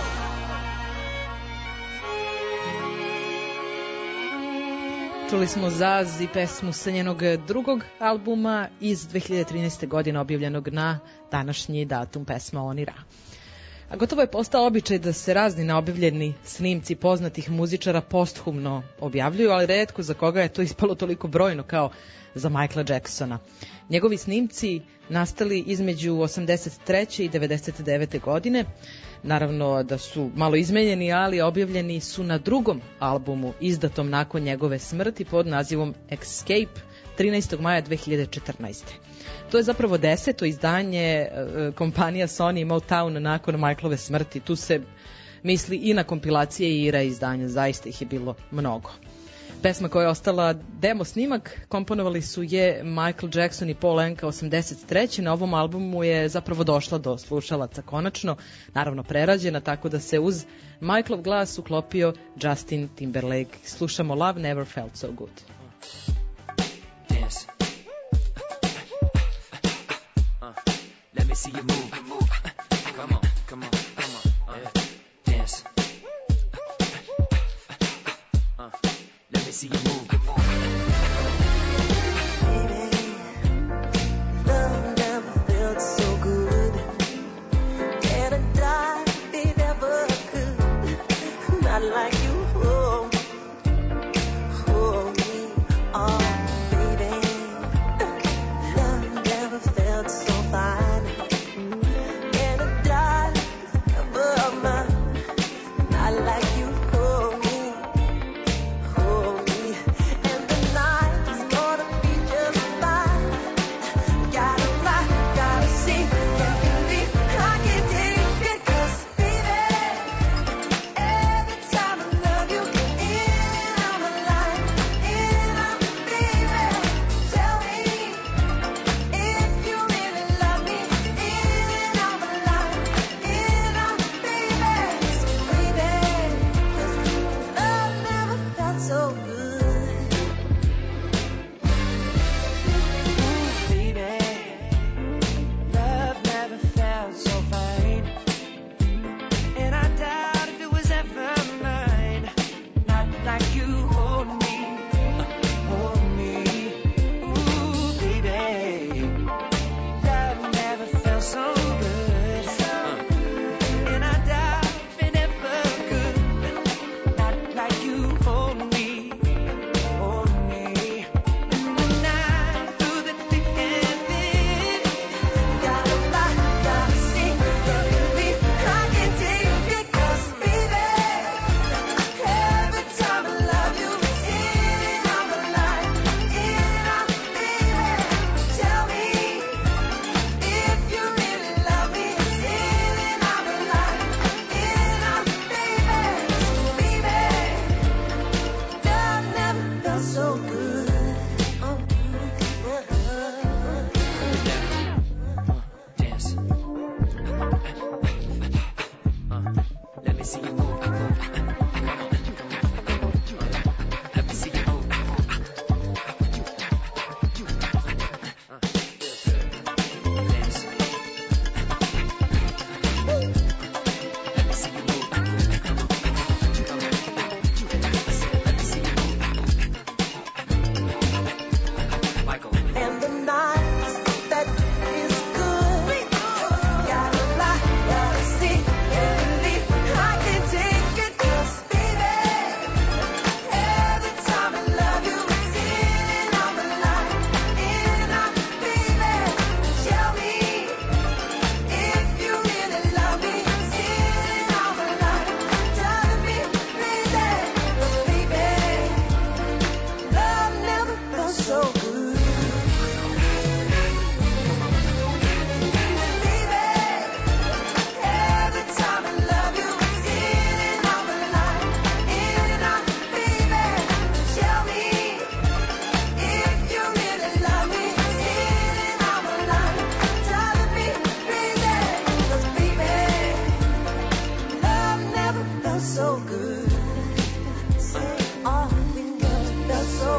Čuli smo Zaz i pesmu sa njenog drugog albuma iz 2013. godine objavljenog na današnji datum, pesma Oni Ra. A gotovo je postao običaj da se razni neobjavljeni snimci poznatih muzičara posthumno objavljuju, ali retko za koga je to ispalo toliko brojno kao za Michaela Jacksona. Njegovi snimci nastali između 83. i 99. godine, naravno da su malo izmenjeni, ali objavljeni su na drugom albumu izdatom nakon njegove smrti pod nazivom Escape 13. maja 2014. To je zapravo 10. izdanje kompanija Sony i Motown nakon Michaelove smrti. Tu se misli i na kompilacije i reizdanja, zaista ih je bilo mnogo. Pesma koja je ostala demo snimak komponovali su je Michael Jackson i Paul Anka 83. Na ovom albumu je zapravo došla do slušalaca konačno, naravno prerađena, tako da se uz Michaelov glas uklopio Justin Timberlake. Slušamo Love Never Felt So Good. Dance. Let me see you move. Come on, come on, come on. Dance. Let me see you move. Love never felt so good. And I died, it never could. Not like you, oh, oh, me, oh, baby. Love never felt so fine. And I died, never mine. Not like you, oh, me, oh, me. And the night is gonna be just fine. Gotta fly, gotta see, can't believe I can't take it. 'Cause baby, every time I love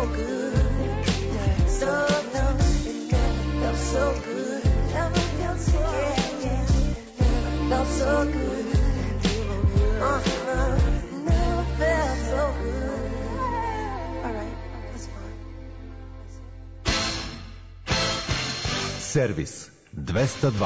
so good. So no, it never felt so good. Never felt so good. Yeah, never felt so good. Never felt so good. All right, that's fine. Servis 202.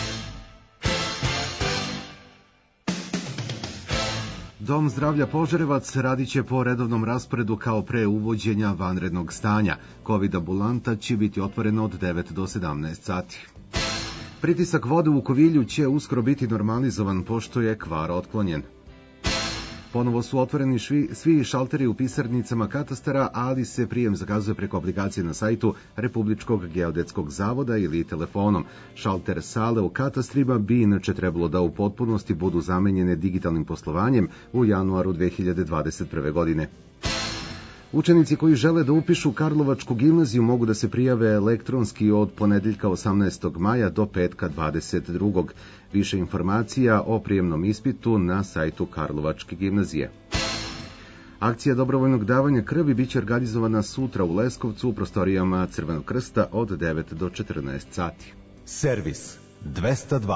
Dom zdravlja Požarevac radit će po redovnom rasporedu kao pre uvođenja vanrednog stanja. COVID ambulanta će biti otvorena od 9 do 17 sati. Pritisak vode u Kovilju će uskoro biti normalizovan pošto je kvar otklonjen. Ponovo su otvoreni svi šalteri u pisarnicama katastara, ali se prijem zakazuje preko aplikacije na sajtu Republičkog geodetskog zavoda ili telefonom. Šalter sale u katastrima bi inače trebalo da u potpunosti budu zamenjene digitalnim poslovanjem u januaru 2021. godine. Učenici koji žele da upišu Karlovačku gimnaziju mogu da se prijave elektronski od ponedeljka 18. maja do petka 22. Više informacija o prijemnom ispitu na sajtu Karlovačke gimnazije. Akcija dobrovoljnog davanja krvi biće organizovana sutra u Leskovcu u prostorijama Crvenog krsta od 9 do 14 sati. Servis 202.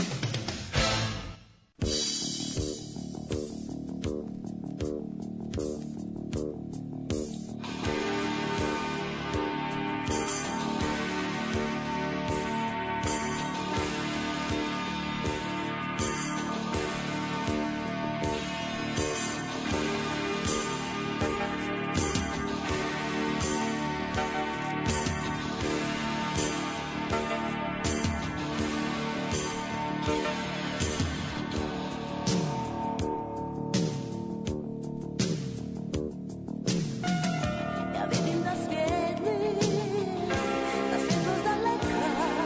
Ja vidim da svijetli, da svjetlost daleka,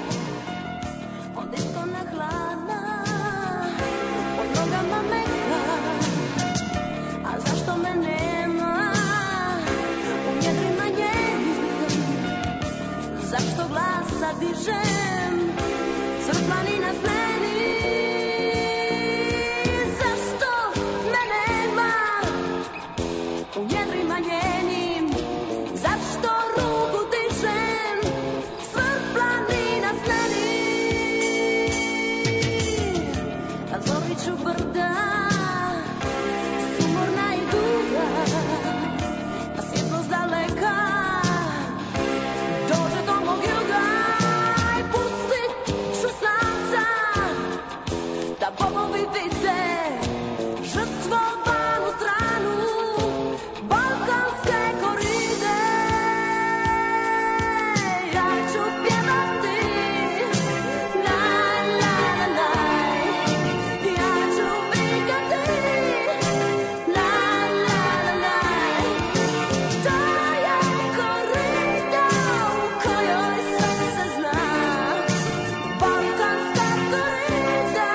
od iskona hladna, pod nogama meka. A zašto me nema u njedrima njenim? Zašto glasa dižem, crv planina smeni? Zašto me nema u njedrima njenim? Zašto ruku dižem, crv planina smeni? A zoriću brda, sumorna i duga, a svjetlost daleka dođe do mog juga. I pustit ću snamca da bogovi vide žrtvovanu stranu balkanske koride. Ja ću pjevati naj, naj, naj. Ja ću vikati naj, naj, naj. To je korida u kojoj sve se zna, balkanska korida.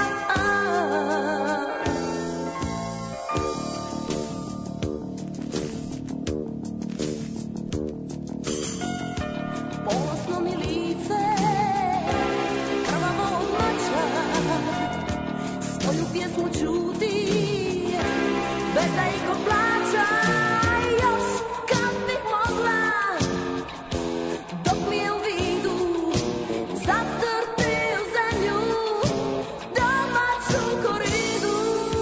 Ponosno mi lice, krvavo od mača, svoju pjesmu čuti, bez da iko plaća. Još kad bih mogla, dok mi je u vidu, zatrti u zemlju domaću koridu.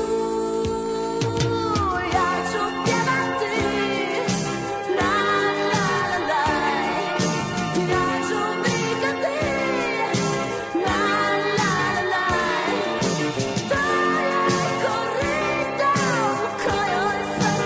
Ja ću pjevati naj, naj, naj. Ja ću vikati naj, naj, naj. To je korida u kojoj sve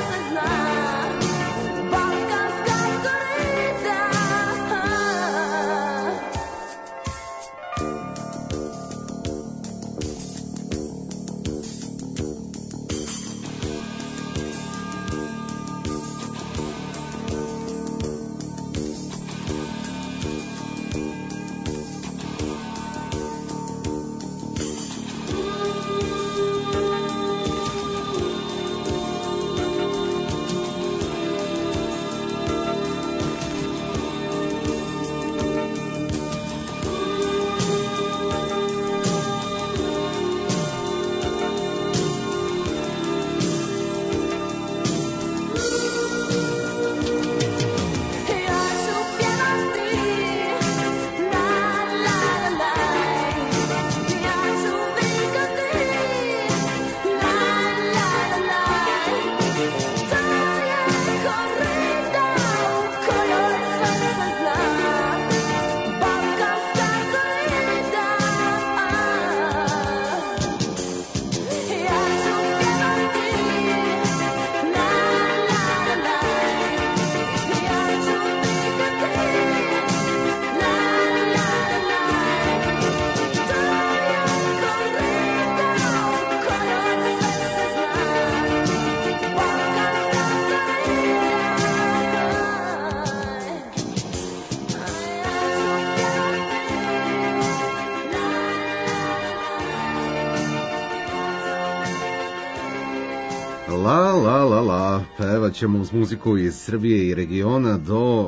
la, pevat ćemo uz muziku iz Srbije i regiona do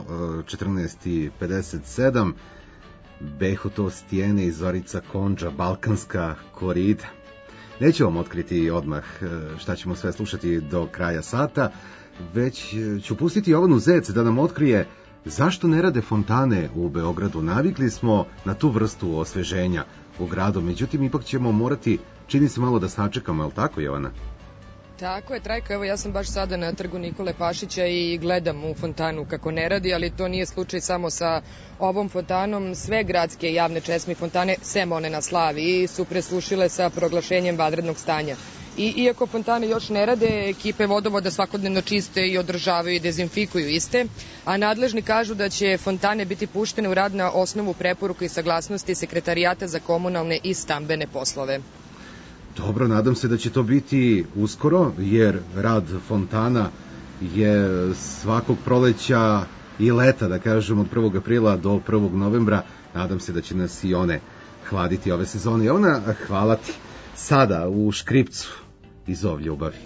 14:57. Behu to stijene i Zorica Konđa, Balkanska korida. Neću vam otkriti odmah šta ćemo sve slušati do kraja sata, već ću pustiti Jovanu Zec da nam otkrije zašto ne rade fontane u Beogradu. Navikli smo na tu vrstu osveženja u gradu, međutim ipak ćemo morati, čini se malo da sačekamo, je li tako, Jovana? Tako je, Trajko, evo ja sam baš sada na trgu Nikole Pašića i gledam u fontanu kako ne radi, ali to nije slučaj samo sa ovom fontanom. Sve gradske javne česme i fontane, sem one na Slaviji, su presušile sa proglašenjem vanrednog stanja. I iako fontane još ne rade, ekipe vodovoda svakodnevno čiste i održavaju i dezinfikuju iste, a nadležni kažu da će fontane biti puštene u rad na osnovu preporuka i saglasnosti Sekretarijata za komunalne i stambene poslove. Dobro, nadam se da će to biti uskoro, jer rad fontana je svakog proleća i leta, da kažem, od 1. aprila do 1. novembra. Nadam se da će nas i one hladiti ove sezone. Ona, hvala ti. Sada u škripcu iz Zov ljubavi.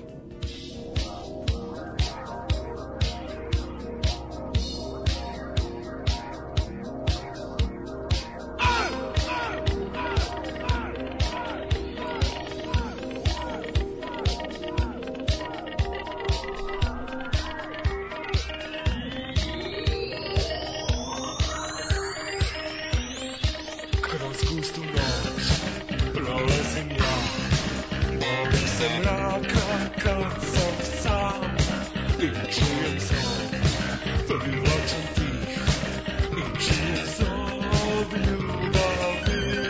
Kroz gustu noć prolazim ja, bojim se mraka kad sam sam i čujem zov, privlačan tih i čujem zov ljubavi.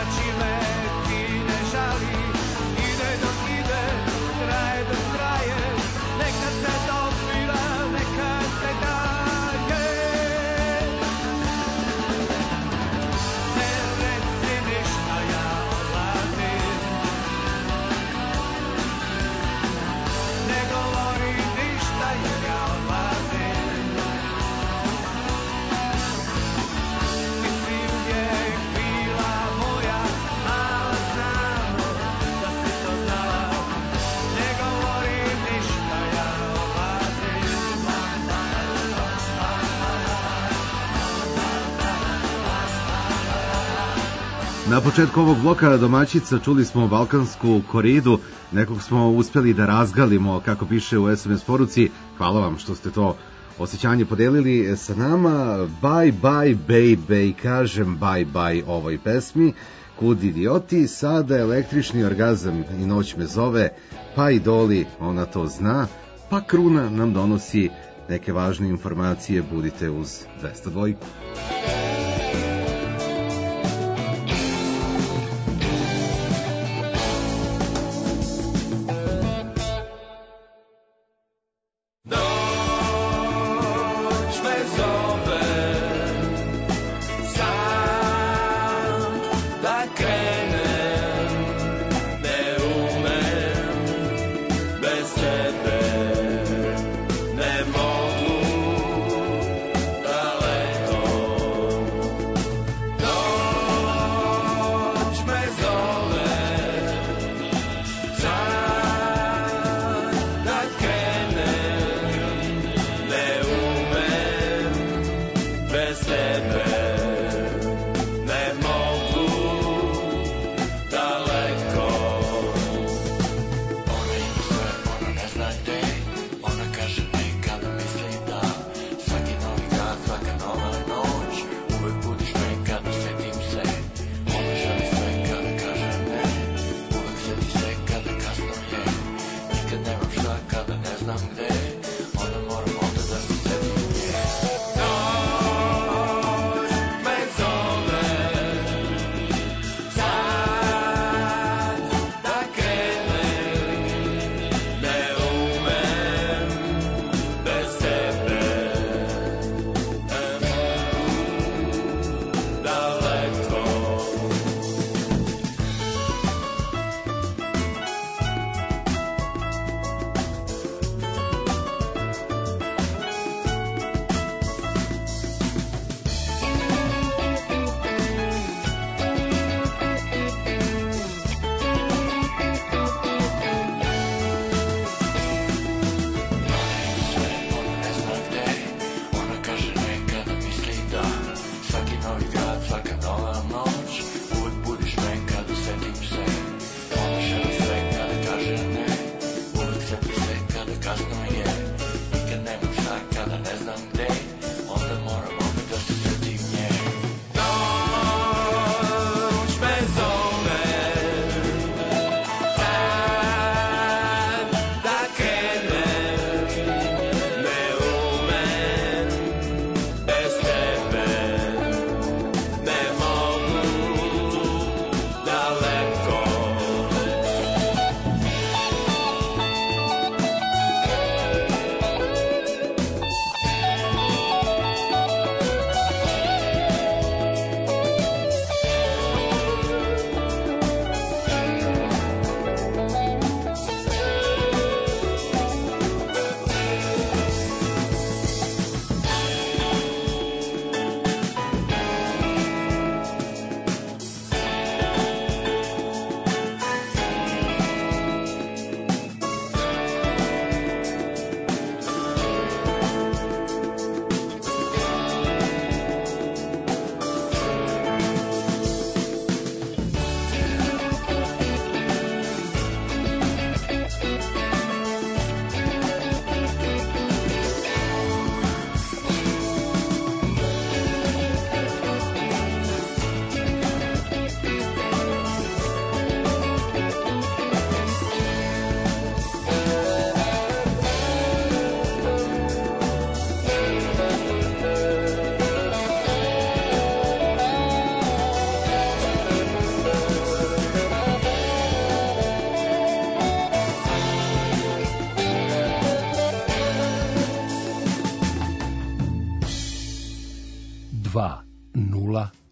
neći me ti ne žali. Ide dok ide, traje dok traje, nekad se dopira, nekad se daje. Ne reci ništa, ja odlazim. Ne govori ništa, jer ja odlazim. Ti si uvijek bila moja, mala, znam da si to znala. Ne govori ništa, ja odlazim. Na početku ovog bloka domaćica čuli smo balkansku koridu, nekog smo uspjeli da razgalimo, kako piše u SMS poruci. Hvala vam što ste to osjećanje podelili sa nama. Bye bye baby, kažem bye bye ovoj pesmi. Kud idioti, sada električni orgazam i noć me zove, pa i Doli, ona to zna, pa Kruna nam donosi neke važne informacije, budite uz 202. Noć me zove, sam da krenem, ne umem bez tebe, ne mogu daleko.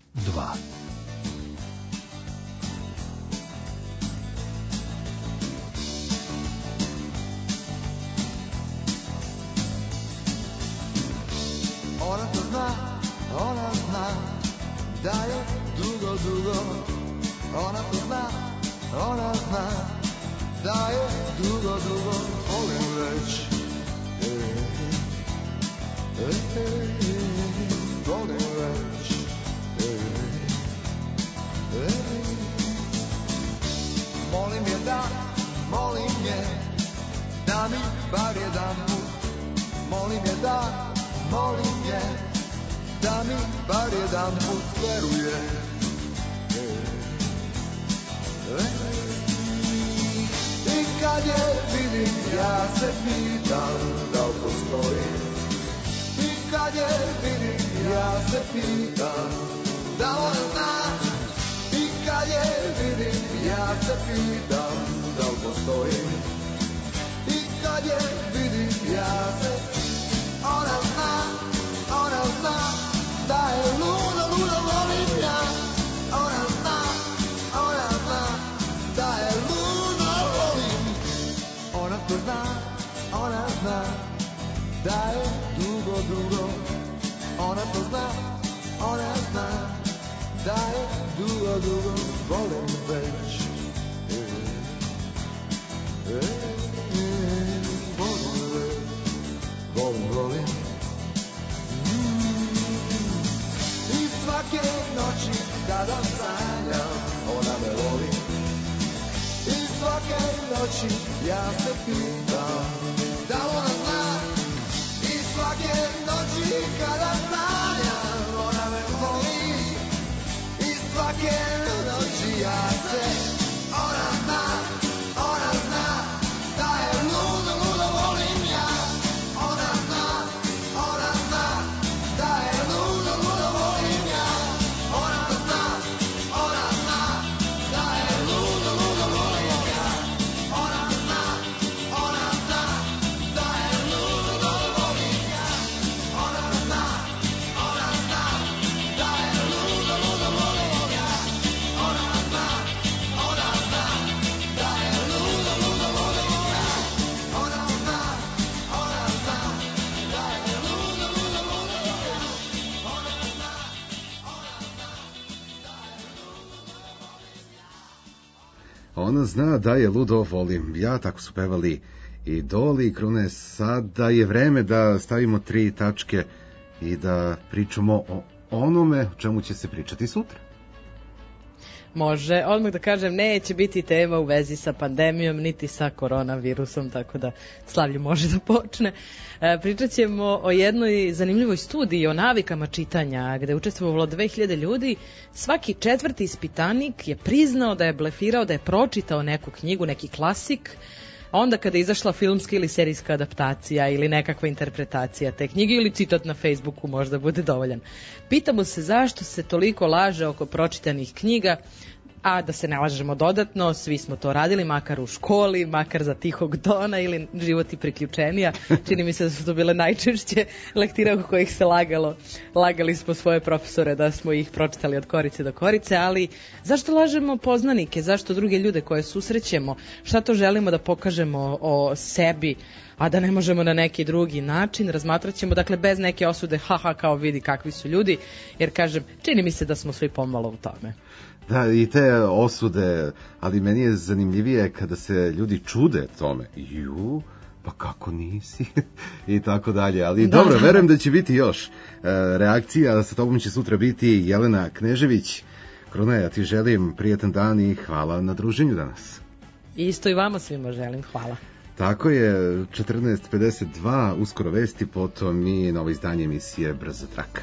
Ona to zna, ona zna da je dugo, dugo. Ona to zna, ona zna da je dugo, dugo. Volim već, volim već, molim je da, molim je da mi bar jedan put, molim je da, molim je da mi bar jedan put veruje. I kad je vidim ja se pitam da li postoji. I kad je vidim ja se pitam da li ona zna. I kad je vidim ja se pitam da li postoji. I kad je vidim ja se ona zna da je luda, luda volim ja. Ona zna da je luda volim. Ona to zna da je dugo, dugo. Ona to zna da je dugo, dugo. Volim već, volim već, volim. I svake noći kada sanjam, ona me voli. I svake noći ja se pitam da li ona zna. I svake noći kada sanjam, ona me voli. I svake noći ja se, ona zna da je luda, luda volim ja. Ona zna da je luda, luda volim ja. Ona zna da je luda, luda volim ja. Ona zna da je luda, luda volim ja. Ona zna da je luda, luda volim ja. Ona zna da je luda, luda volim ja. Ona zna da je luda, luda volim ja. Ona zna da je ludo volim ja, tako su pevali Idoli i Krune. Sada je vreme da stavimo 3 tačke i da pričamo o onome o čemu će se pričati sutra. Može, odmah da kažem, neće biti tema u vezi sa pandemijom, niti sa koronavirusom, tako da Slavlje može da počne. Pričat ćemo o jednoj zanimljivoj studiji o navikama čitanja, gde je učestvovalo 2000 ljudi. Svaki 4. ispitanik je priznao da je blefirao, da je pročitao neku knjigu, neki klasik, a onda kada je izašla filmska ili serijska adaptacija ili nekakva interpretacija te knjige ili citat na Facebooku možda bude dovoljan. Pitamo se zašto se toliko laže oko pročitanih knjiga, a da se ne lažemo dodatno, svi smo to radili, makar u školi, makar za tihog dona ili život i priključenija. Čini mi se da su to bile najčešće lektire oko kojih se lagalo. Lagali smo svoje profesore da smo ih pročitali od korice do korice, ali zašto lažemo poznanike, zašto druge ljude koje susrećemo, šta to želimo da pokažemo o sebi, a da ne možemo na neki drugi način. Razmatrat ćemo, dakle, bez neke osude, haha, kao vidi kakvi su ljudi, jer kažem, čini mi se da smo svi pomalo u tome. Da, i te osude, ali meni je zanimljivije kada se ljudi čude tome. Ju, pa kako nisi? I tako dalje. Ali dobro, verujem da će biti još reakcija. Sa tobom će sutra biti Jelena Knežević. Kruna, ja ti želim prijetan dan i hvala na druženju danas. Isto i vama svima želim, hvala. Tako je, 14:52, uskoro vesti, potom i novo izdanje emisije Brza traka.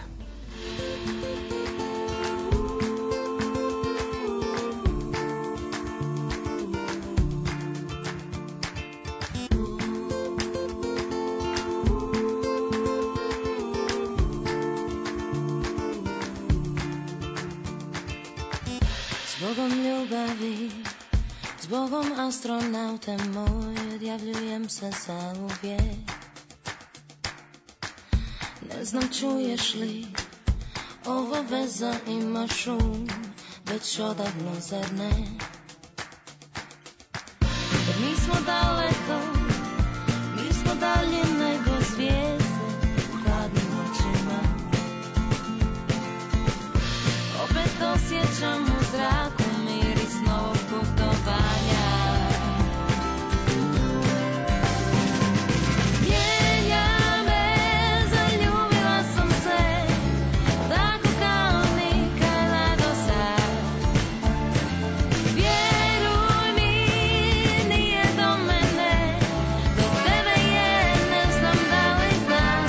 Zbogom ljubavi, zbogom astronaute moj, odjavljujem se za uvijek. Ne znam čuješ li Ova veza ima šum, već odavno, zar ne? Jer mi smo daleko, mi smo dalje nego zvijezde u hladnim noćima. Opet osjećam u zraku miris novog putovanja. Mijenja me, zaljubila sam se, tako kao nikada do sad. Vjeruj mi, nije do mene, do tebe je, ne znam da li znaš.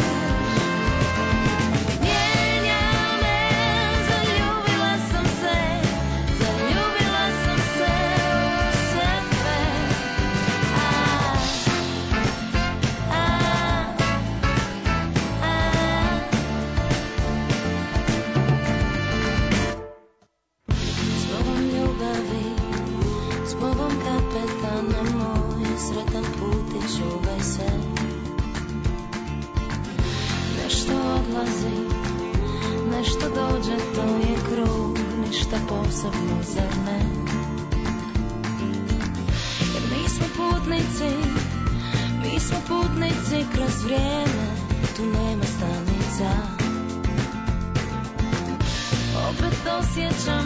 Mijenja me, zaljubila sam se u sebe. Zbogom ljubavi, zbogom kapetana moj, sretan put i čuvaj se. Nešto odlazi, nešto dođe, to je krug, ništa posebno, zar ne? Jer mi smo putnici kroz vrijeme, tu nema stanica. Opet osjećam